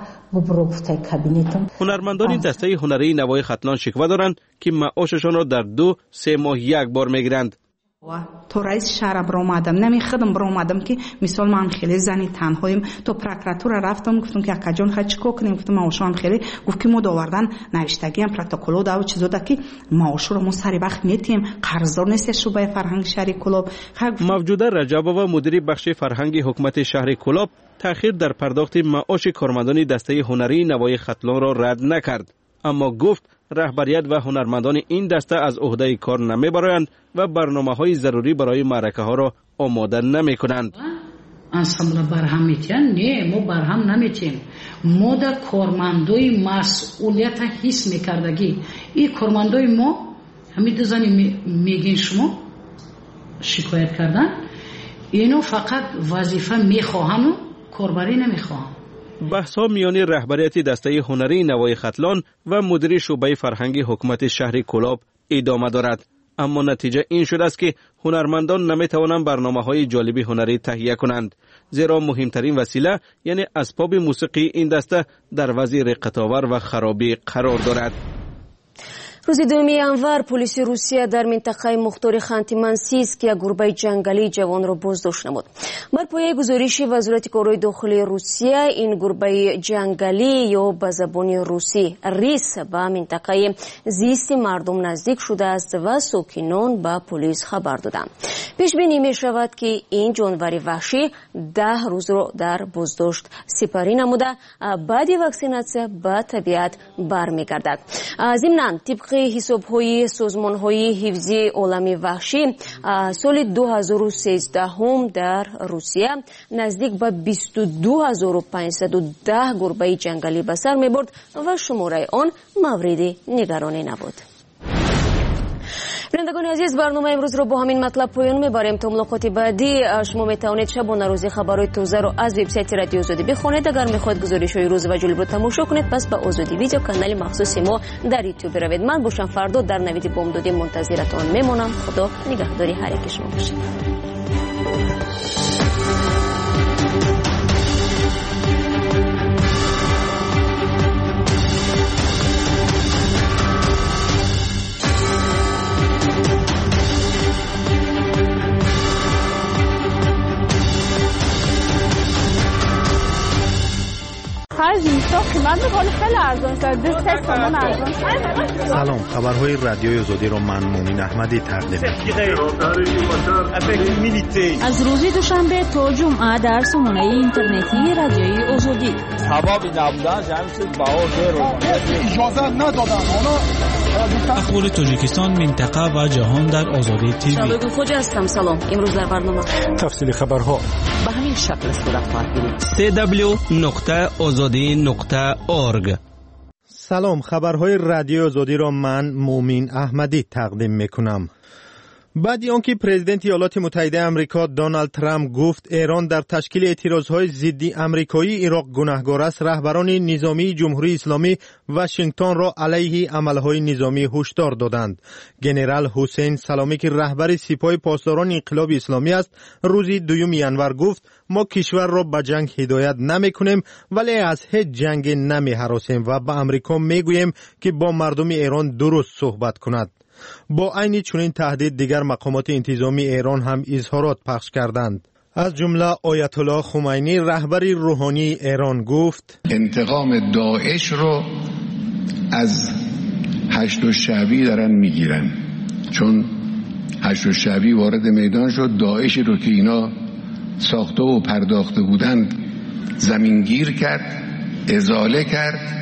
هنرمندان دسته هنری نوای خطلان شکوه دارند که معاششان را در 2-3 ماه یک بار میگیرند. تو رئیس شهر برآمدم، نمیخدم برآمدم که مثال من خیلی زنی تنهایم، تو پروکراتور رفتم گفتم که اکا جان خواهد چیکار کنیم، گفتم معاشم خیلی، گفت که ما داوردن نوشتگی هم پروتکل و چیزا ده که معاش رو ما سری وقت میتیم، قرضدار نیست شعبه فرهنگ شهر کولاب. موجوده رجب و مدیر بخش فرهنگی حکومت شهر کولاب تأخیر در پرداخت معاش کارمندان دسته هنری نوای خطلان را رد نکرد، اما گفت رهبریت و هنرمندان این دسته از عهده کار نمیبرند و برنامه‌های ضروری برای معرکه‌ها را آماده نمی‌کنند. انسمبل برهم میتین؟ نه، ما برهم نمیتیم. ما در کارمندای مسئولیت حس میکردگی. این کارمندای ما همین دو زنی میگین شما شکایت کردن، اینو فقط وظیفه میخواهن و کاربری نمیخواهن. بحث ها میان رهبریت دسته هنری نوای خطلان و مدیر شعبه فرهنگی حکومت شهر کولاب ادامه دارد، اما نتیجه این شده است که هنرمندان نمیتوانند برنامه‌های جالبی هنری تهیه کنند، زیرا مهمترین وسیله یعنی اسباب موسیقی این دسته در وضع رقت‌آور و خرابی قرار دارد. روز 2 январ پلیس روسیه در منطقه مختار خانتی منسیسک یک گربه جنگلی جوان را بازداشت نمود. بر پایه گزارش وزارت کارهای داخلی روسیه، این گربه جنگلی یا به زبان روسی ریس به منطقه زیست مردم نزدیک شده است و ساکنان به پلیس خبر دادند. پیش بینی می شود که این جانور وحشی 10 روز را در بازداشت سپری نموده بعد واکسیناسیون به طبیعت برمیگردد. ضمناً طبق حساب‌های سازمان‌های حفظ عالمی وحشی سال 2013 در روسیه نزدیک به 22510 گربه جنگلی به سر می‌برد و شماره آن مورد نگرانی نبود. بینندگان عزیز، برنامه امروز رو با همین مطلب پایان میبریم. تا ملاقات بعدی شما میتوانید شبانه روزی خبرهای تازه رو از وبسایت رادیو آزادی بخونید. اگر میخواهید گزارش‌های روز و جالب رو تماشا کنید، پس به آزادی ویدیو کانال مخصوص ما در یوتیوب بروید. من باشم فردا در نوید بامدادی منتظرتان میمونم. خدا نگهداری هر یک شما باشه. آخر زمستان قیمت میکنه خیلی ارزان شد. 2 تومان ارزان شد. سلام، خبرهای رادیوی آزادی را من مومین احمدی تقدیم می‌کنم. از روز دوشنبه تا جمعه در سامانه اینترنتی رادیوی آزادی. حبابی نبودن جمعی باور رو اجازه ندادن. اخبار تاجیکستان، منطقه و جهان در آزادی تیوی. شبکه خوج هستم. سلام. امروز در برنامه تفصیل خبرها به همین شکل صورت خواهد گرفت. www.azadi.org. سلام، خبرهای رادیو آزادی را من مومین احمدی تقدیم میکنم. بعد آنکه پرزیدنت ایالات متحده آمریکا دونالد ترامپ گفت ایران در تشکیل اعتراضهای ضد آمریکایی عراق گناهکار است، رهبران نظامی جمهوری اسلامی واشنگتن را علیه عملهای نظامی هشدار دادند. ژنرال حسین سلامی که رهبر سپاه پاسداران انقلاب اسلامی است، روز 2 ینور گفت ما کشور را به جنگ هدایت نمی‌کنیم ولی از هیچ جنگ نمی‌هراسیم و به آمریکا می‌گوییم که با مردم ایران درست صحبت کند. با عین چنین تهدید دیگر مقامات انتظامی ایران هم اظهارات پخش کردند. از جمله آیت الله خمینی رهبر روحانی ایران گفت انتقام داعش رو از هشت شعبی دارن میگیرن، چون هشت شعبی وارد میدان شد، داعشی رو که اینا ساخته و پرداخته بودند زمینگیر کرد، ازاله کرد.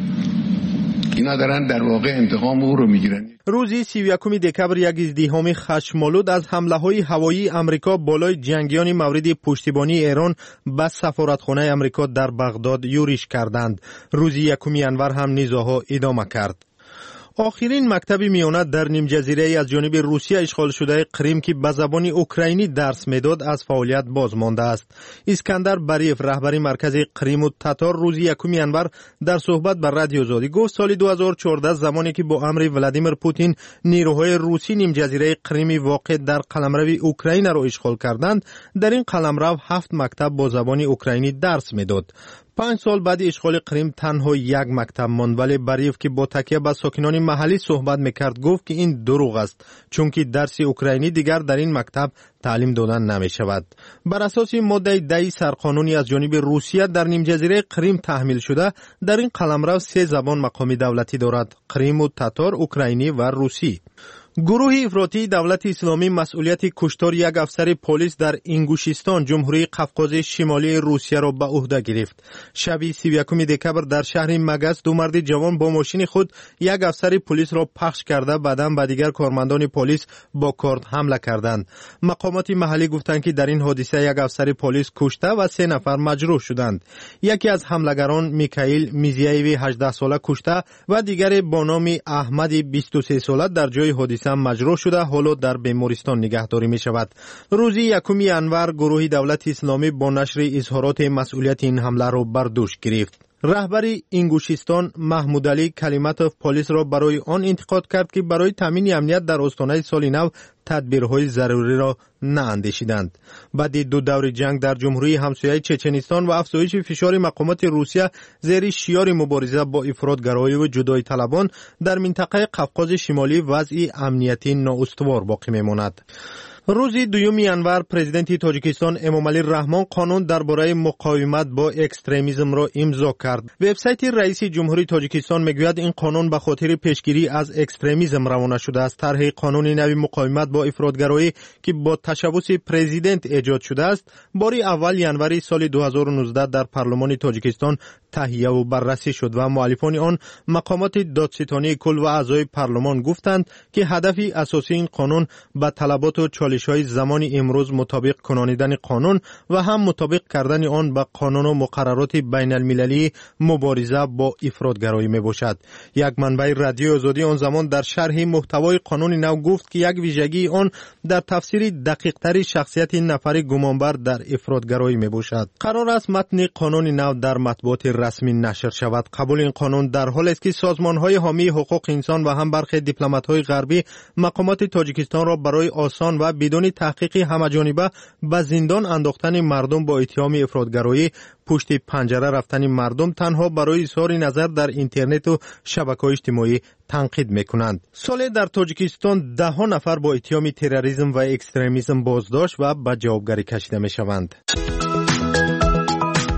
اینا دارن در واقع انتقام او رو میگیرن. روز 31 دکبر یک ازدحام خشم‌آلود از حمله‌های هوایی آمریکا بالای جنگیان مورد پشتیبانی ایران به سفارتخانه آمریکا در بغداد یورش کردند. روز 1 ینور هم نزاع‌ها ادامه کرد. آخرین مکتب میانه در نیم جزیره از جانب روسیه اشغال شده کریم که به زبان اوکراینی درس میداد از فعالیت باز مانده است. اسکندر باریف رهبر مرکز کریم و تاتار روز 1 ینور در صحبت با رادیو آزادی گفت سال 2014 زمانی که با امر ولادیمیر پوتین نیروهای روسی نیم جزیره کریم واقع در قلمرو اوکراین را اشغال کردند، در این قلمرو 7 مکتب با زبان اوکراینی درس میداد. 5 سال بعد اشغال کریم تنها 1 مکتب ماند، ولی باریف که با تکیه به ساکنان محلی صحبت میکرد گفت که این دروغ است، چون که درس اوکراینی دیگر در این مکتب تعلیم دادن نمی شود. بر اساس ماده 10 سرقانونی از جانب روسیه در نیم جزیره کریم تحمیل شده، در این قلمرو 3 زبان مقامی دولتی دارد: کریم و تاتار، اوکراینی و روسی. گروه افراطی دولت اسلامی مسئولیت کشتار یک افسر پلیس در انگوشیستان جمهوری قفقاز شمالی روسیه را به عهده گرفت. شب 31 دکبر در شهر مگس 2 مرد جوان با ماشین خود یک افسر پلیس را پخش کرده بعداً به دیگر کارمندان پلیس با کارت حمله کردند. مقامات محلی گفتند که در این حادثه یک افسر پلیس کشته و 3 نفر مجروح شدند. یکی از حملگران میکائیل میزیایوی 18 ساله کشته و دیگر با نام احمد 23 ساله در جای حادثه مجروح شده، حالا در بیمارستان نگهداری می شود. روز 1 ینور گروه دولت اسلامی با نشر اظهارات مسئولیت این حمله را بر دوش گرفت. رهبر انگوشیستان محمود علی کلیماتوف پلیس را برای آن انتقاد کرد که برای تامین امنیت در آستانه سال نو تدبیرهای ضروری را نااندیشیدند. بعد 2 دور جنگ در جمهوری همسایه چچنستان و افزایش فشار مقامات روسیه زیر شعار مبارزه با افراطگرایی و جدایی طلبان در منطقه قفقاز شمالی وضع امنیتی نااستوار باقی میماند. روز 2 ینور پرزیدنت تاجیکستان امامعلی رحمان قانون درباره مقاومت با اکستریمیسم را امضا کرد. وبسایت رئیس جمهوری تاجیکستان میگوید این قانون به خاطر پیشگیری از اکستریمیسم روانه شده است. طرح قانون نوی مقاومت با افراطگرایی که با تشبث پرزیدنت ایجاد شده است، بار اول ینور سال 2019 در پارلمان تاجیکستان تهیه و بررسی شد و مؤلفان آن مقامات دادستانی کل و اعضای پارلمان گفتند که هدف اساسی این قانون به طلبات و چالش‌های زمان امروز مطابق کنانیدن قانون و هم مطابق کردن آن به قانون و مقررات بین المللی مبارزه با افراطگرایی میباشد. یک منبع رادیو آزادی آن زمان در شرح محتوای قانون نو گفت که یک ویژگی آن در تفسیر دقیق‌تر شخصیت نفر گمانبر در افراطگرایی میباشد. قرار است متن قانون نو در مطبوعات رسمی نشر شود. قبول این قانون در حالی است که سازمان‌های حامی حقوق انسان و هم برخی دیپلمات‌های غربی مقامات تاجیکستان را برای آسان و بدون تحقیق همه‌جانبه به زندان انداختن مردم با اتهام افراطگرایی، پشت پنجره رفتن مردم تنها برای اظهار نظر در اینترنت و شبکه‌های اجتماعی تنقید می‌کنند. سال در تاجیکستان 10 نفر با اتهام تروریسم و اکستریمیسم بازداشت و به جوابگری کشیده می‌شوند.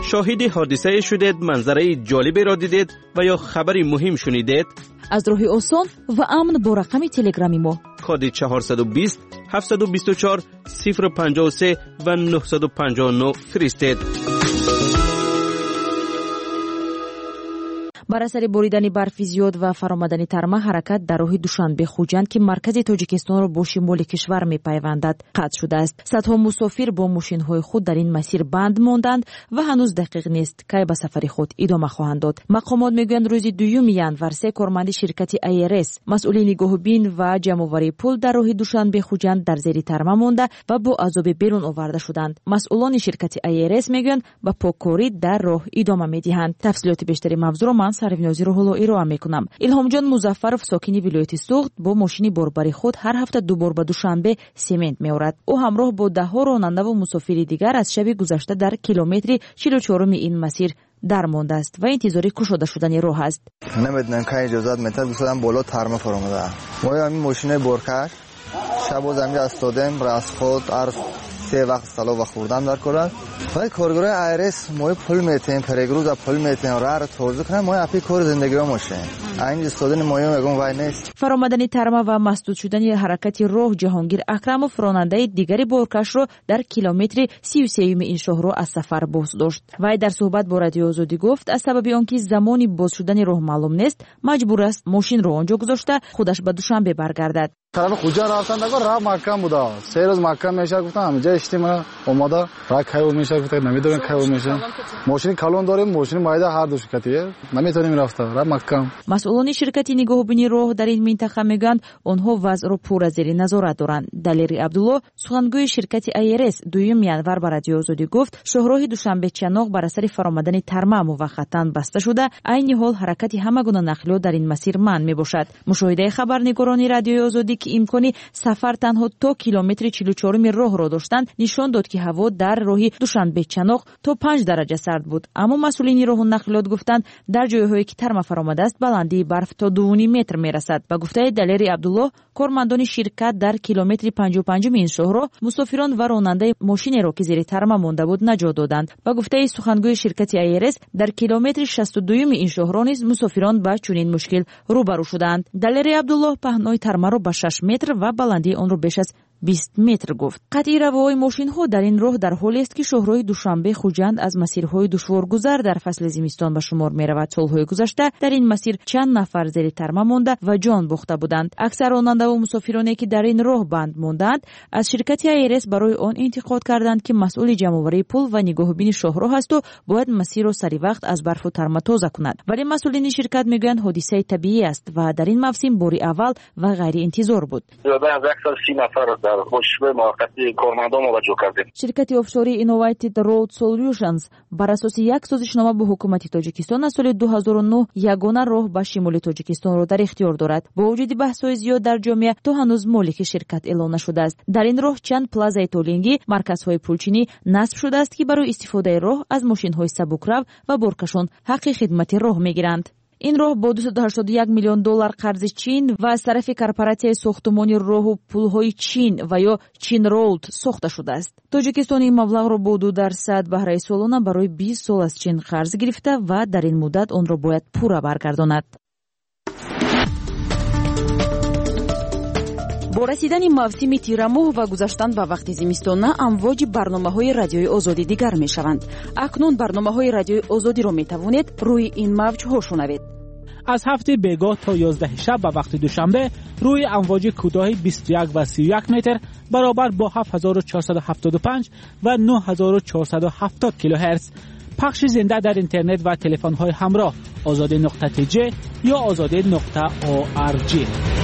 شاهد حادثه شدید، منظره جالبی را دیدید و یا خبری مهم شنیدید؟ از راه آسان و امن با رقم تلگرامی ما کد 420 724 053 و 959 فرستید. بر اثر بریدن برف زیاد و فرآمدن ترما حرکت در راه دوشنبه خوجند که مرکز تاجیکستان را با شمال کشور می‌پیوندد قطع شده است. صدها مسافر با ماشین‌های خود در این مسیر بند ماندند و هنوز دقیق نیست که به سفر خود ادامه خواهند داد. مقامات میگویند روز دوم ینور سه کارمند شرکت ایرس مسئول نگاهبین و جمع‌آوری پول در راه دوشنبه خوجند در زیر ترما مانده و با عذاب بیرون آورده شدند. مسئولان شرکت ایرس میگویند با پاککاری در راه ادامه می‌دهند. تفصیلات بیشتری موضوع را سروینازی رو حالا ارائه میکنم. الهام جان مظفرов ساکنی ولایت سوخت با ماشین باربری خود هر هفته دو بار به دوشنبه سمنت میآورد. او همراه با ده ها راننده و مسافر دیگر از شب گذشته در کیلومتر 44 این مسیر در مانده است و انتظاری کشوده شدن راه است. نمیدونم که اجازه میده دوستان بالا ترما فراموده. ما همین ماشین بارکش شب و زمین استادم راست خود سه وقت سلام و خوردن در کردن. ولی کارگرای ایرس ما پول میتیم پرگروز پول میتیم راه توضیح کنم ما اپی کار زندگی رو میشه. این استادن ما میگم وای نیست. فرآمدن ترما و مسدود شدن حرکت راه جهانگیر اکرموف راننده دیگری بارکش رو در کیلومتر 33 این شهر رو از سفر باز داشت. وی در صحبت با رادیو آزادی گفت از سبب آنکه زمانی باز شدن راه معلوم نیست مجبور است ماشین رو آنجا گذاشته خودش به دوشنبه برگردد. طرف خوجا رفتن دیگه راه مکه بوده. سه روز مکه میشه گفتم همینجا اشتیم اومده راه کایو میشه گفتم نمیدونم کایو میشه. ماشین کالون داریم ماشین مایده هر دو شرکتیه نمیتونیم رفت راه مکه. مسئولان شرکت نگاهبینی راه در این منطقه میگن آنها وضع را پور از زیر نظارت دارند. دلیری عبدالله سخنگوی شرکت ایرس دوم ینور بر رادیو آزادی گفت شهرهای دوشنبه چناق بر اثر فرآمدن ترما موقتا بسته شده. عین حال حرکت همه گونه نقلیات در این مسیر منع میباشد. مشاهده خبرنگاران رادیو آزادی که امکانی سفر تنها تا کیلومتر 44 راه را داشتند نشان داد که هوا در راه دوشنبه چناق تا 5 درجه سرد بود. اما مسئولین راه نقلیات گفتند در جایهایی که ترما فرآمده است بلندی برف تا 2.5 متر میرسد. با گفته دلیری عبدالله کارمندان شرکت در کیلومتر 55 این شهر مسافران و راننده ماشین را که زیر ترما مانده بود نجات دادند. با گفته سخنگوی شرکت ایرس در کیلومتر 62 این شهر نیز مسافران با چنین مشکل روبرو شدند. دلیری عبدالله پهنای ترما را به 6 متر و بلندی آن را بیش از 20 متر گفت. قطعی روای ماشین ها در این راه در حالی است که شهرهای دوشنبه خوجند از مسیرهای دشوارگذر در فصل زمستان به شمار می رود. سالهای گذشته در این مسیر چند نفر زیر ترما مانده و جان باخته بودند. اکثر راننده و مسافرانی که در این راه بند ماندند از شرکت ایرس برای آن انتقاد کردند که مسئول جمع‌آوری پل و نگاهبین شهرها است و باید مسیر را سری وقت از برف و ترما تازه کند. ولی مسئولین شرکت میگویند حادثه طبیعی است و در این موسم باری اول و غیر انتظار بود. زیاده از 130 نفر در مشابه موقتی کارمندان موجه کردیم. شرکت آفشوری اینوویتد رود سولوشنز بر اساس یک سازشنامه با حکومت تاجیکستان از سال 2009 یگانه راه به شمال تاجیکستان را در اختیار دارد. با وجود بحث‌های زیاد در جامعه تا هنوز مالک شرکت اعلام نشده است. در این راه چند پلازای تولینگی، مرکزهای پولچینی نصب شده است که برای استفاده راه از ماشین‌های سبکرو و بارکشان حق خدمت راه می‌گیرند. این راه با 281 میلیون دلار قرض چین و از طرف کارپوراسیون ساختمان راه و پل‌های چین و یا چین رولد ساخته شده است. تاجیکستان این مبلغ را با 2% بهره سالانه برای 20 سال از چین قرض گرفته و در این مدت آن را باید پورا برگرداند. با رسیدن موسم تیرماه و گذشتن به وقت زمستان امواج برنامه‌های رادیوی آزادی دیگر می‌شوند. اکنون برنامه‌های رادیوی آزادی را می‌توانید روی این موج‌ها شنوید. از هفته بیگاه تا 11 شب به وقت دوشنبه روی امواج کوتاه 21 و 31 متر برابر با 7475 و 9470 کیلوهرتز پخش زنده در اینترنت و تلفن‌های همراه azadi.tj یا azadi.org.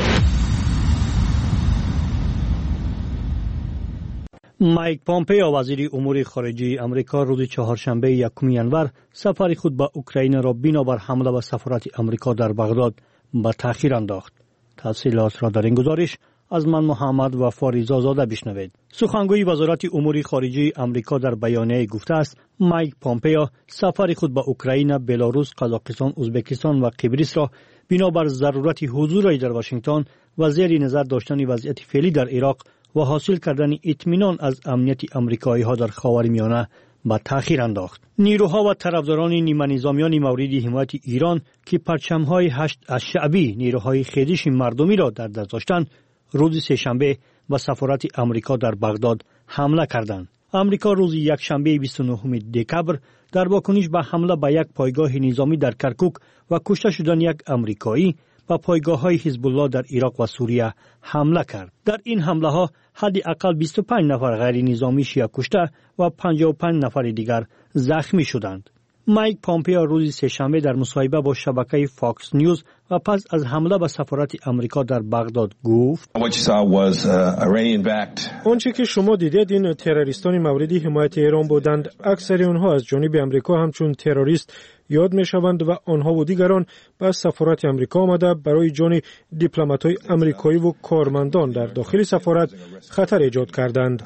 مایک پامپئو وزیر امور خارجه آمریکا روز چهارشنبه یکم ینور سفر خود به اوکراین را بنابر حمله به سفارت آمریکا در بغداد به تأخیر انداخت. تفصیلات را در این گزارش از من محمد و فاریزا زاده بشنوید. سخنگوی وزارت امور خارجه آمریکا در بیانیه گفته است مایک پامپئو سفر خود به اوکراین، بلاروس، قزاقستان، ازبکستان و قبرس را بنابر ضرورت حضور در واشنگتن و زیر نظر داشتن وضعیت فعلی در عراق و حاصل کردن اطمینان از امنیت آمریکایی ها در خاورمیانه به تأخیر انداخت. نیروها و طرفداران نیمه نظامیان مورد حمایت ایران که پرچم‌های 8 از شعبی نیروهای خیزش مردمی را در دست داشتند، روز سه‌شنبه به سفارت آمریکا در بغداد حمله کردند. آمریکا روز یکشنبه 29 دکبر در واکنش به حمله به یک پایگاه نظامی در کرکوک و کشته شدن یک آمریکایی و پایگاه‌های حزب الله در عراق و سوریه حمله کرد. در این حمله‌ها حداقل 25 نفر غیر نظامی شیعه کشته و 55 نفر دیگر زخمی شدند. مایک پامپئو روز سه‌شنبه در مصاحبه با شبکه فاکس نیوز و پس از حمله به سفارت آمریکا در بغداد گفت: آنچه که شما دیدید این تروریستان مورد حمایت ایران بودند. اکثر آنها از جانب آمریکا همچون تروریست یاد می‌شوند و آنها و دیگران به سفارت آمریکا آمده برای جان دیپلمات‌های آمریکایی و کارمندان در داخل سفارت خطر ایجاد کردند.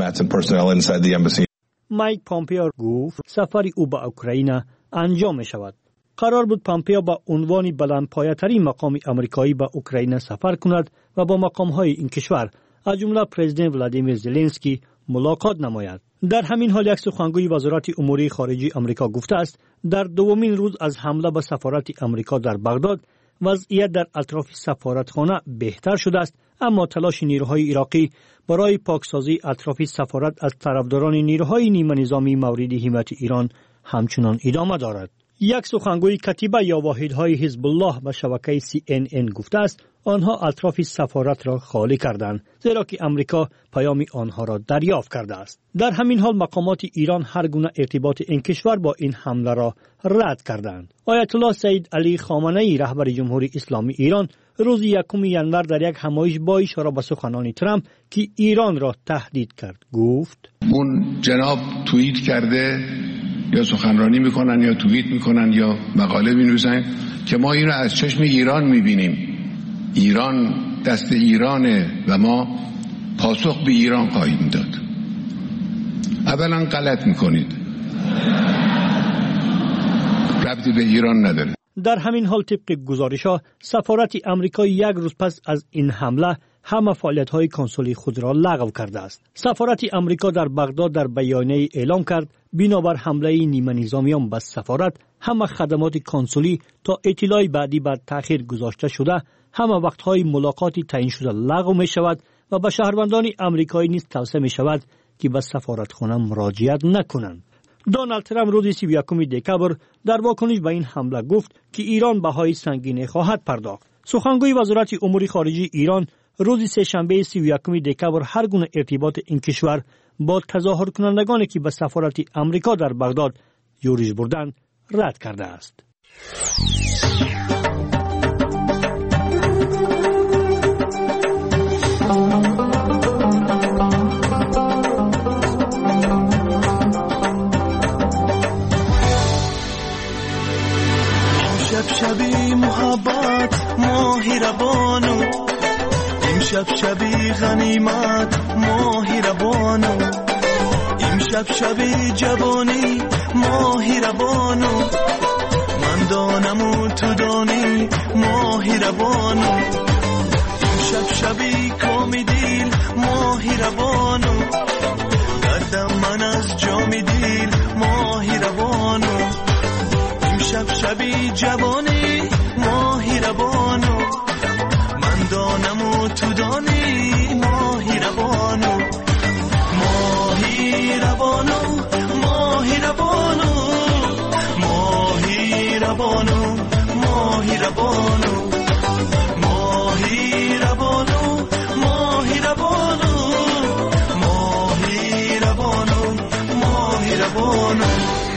مایک پامپئو گفت سفر او به اوکراین انجام می شود. قرار بود پامپئو با عنوان بلندپایه‌ترین مقام آمریکایی به اوکراین سفر کند و با مقام‌های این کشور از جمله پرزیدنت ولادیمیر زلنسکی ملاقات نماید. در همین حال یک سخنگوی وزارت امور خارجه آمریکا گفته است در دومین روز از حمله به سفارت آمریکا در بغداد وضعیت در اطراف سفارتخانه بهتر شده است، اما تلاش نیروهای عراقی برای پاکسازی اطراف سفارت از طرفداران نیروهای نیمه نظامی مورد حمایت ایران همچنان ادامه دارد. یک سخنگوی کتیبه یا واحدهای حزب الله به شبکه CNN گفته است آنها اطراف سفارت را خالی کردند، زیرا که آمریکا پیام آنها را دریافت کرده است. در همین حال مقامات ایران هر گونه ارتباط این کشور با این حمله را رد کردند. آیت الله سید علی خامنه‌ای رهبر جمهوری اسلامی ایران روز 1 ژانویه در یک همایش با اشاره به سخنان ترامپ که ایران را تهدید کرد گفت: اون جناب توییت کرده یا سخنرانی میکنن یا توییت میکنن یا مقاله مینویسن که ما این رو از چشم ایران میبینیم. ایران دست ایرانه و ما پاسخ به ایران خواهیم داد. اولا غلط میکنید، ربطی به ایران نداره. در همین حال طبق گزارش‌ها سفارت آمریکا یک روز پس از این حمله همه فعالیت‌های کنسولی خود را لغو کرده است. سفارت آمریکا در بغداد در بیانیه اعلام کرد بنابر حمله نیمه نظامیان به سفارت همه خدمات کنسولی تا اطلاع بعدی بر تأخیر گذاشته شده، همه وقت‌های ملاقاتی تعیین شده لغو می‌شود و به شهروندان آمریکایی نیز توصیه می‌شود که به سفارتخانه مراجعت نکنند. دونالد ترامپ روز 31 دکبر در واکنش به این حمله گفت که ایران بهای سنگین خواهد پرداخت. سخنگوی وزارت امور خارجه ایران روز سه‌شنبه 31 دکبر هر گونه ارتباط این کشور با تظاهر کنندگانی که به سفارت آمریکا در بغداد یورش بردند رد کرده است. شبی محبت ماهی ربانو، امشب شبی غنیمت ماهی ربانو، امشب شبی جوانی ماهی ربانو، من دانم و تو دانی ماهی ربانو، امشب شبی کامی دیل ماهی ربانو، دردم من از جامی دیل ماهی ربانو، امشب شبی جوانی ماهی ربانو، من دانم و تو دانی ماهی ربانو، ماهی ربانو، ماهی ربانو، ماهی ربانو، ماهی ربانو، ماهی ربانو، ماهی ربانو، ماهی ربانو، ماهی ربانو.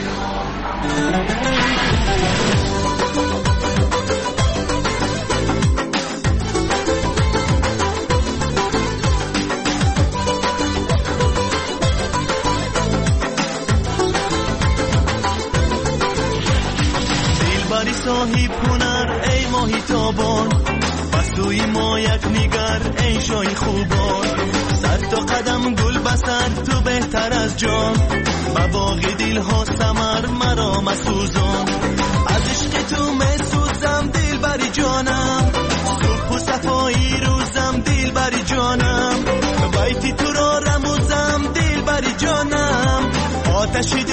صاحب هنر ای ماهی تابان، بسوی ما یک نگر ای شای خوبان، سر تا قدم گل بسر تو بهتر از جان، با باغ دل ها سمر مرا مسوزان، از عشق تو مسوزم دل بری جانم، صبح و صفایی روزم دل بری جانم، بیتی تو را رموزم دل بری جانم، آتش نشیده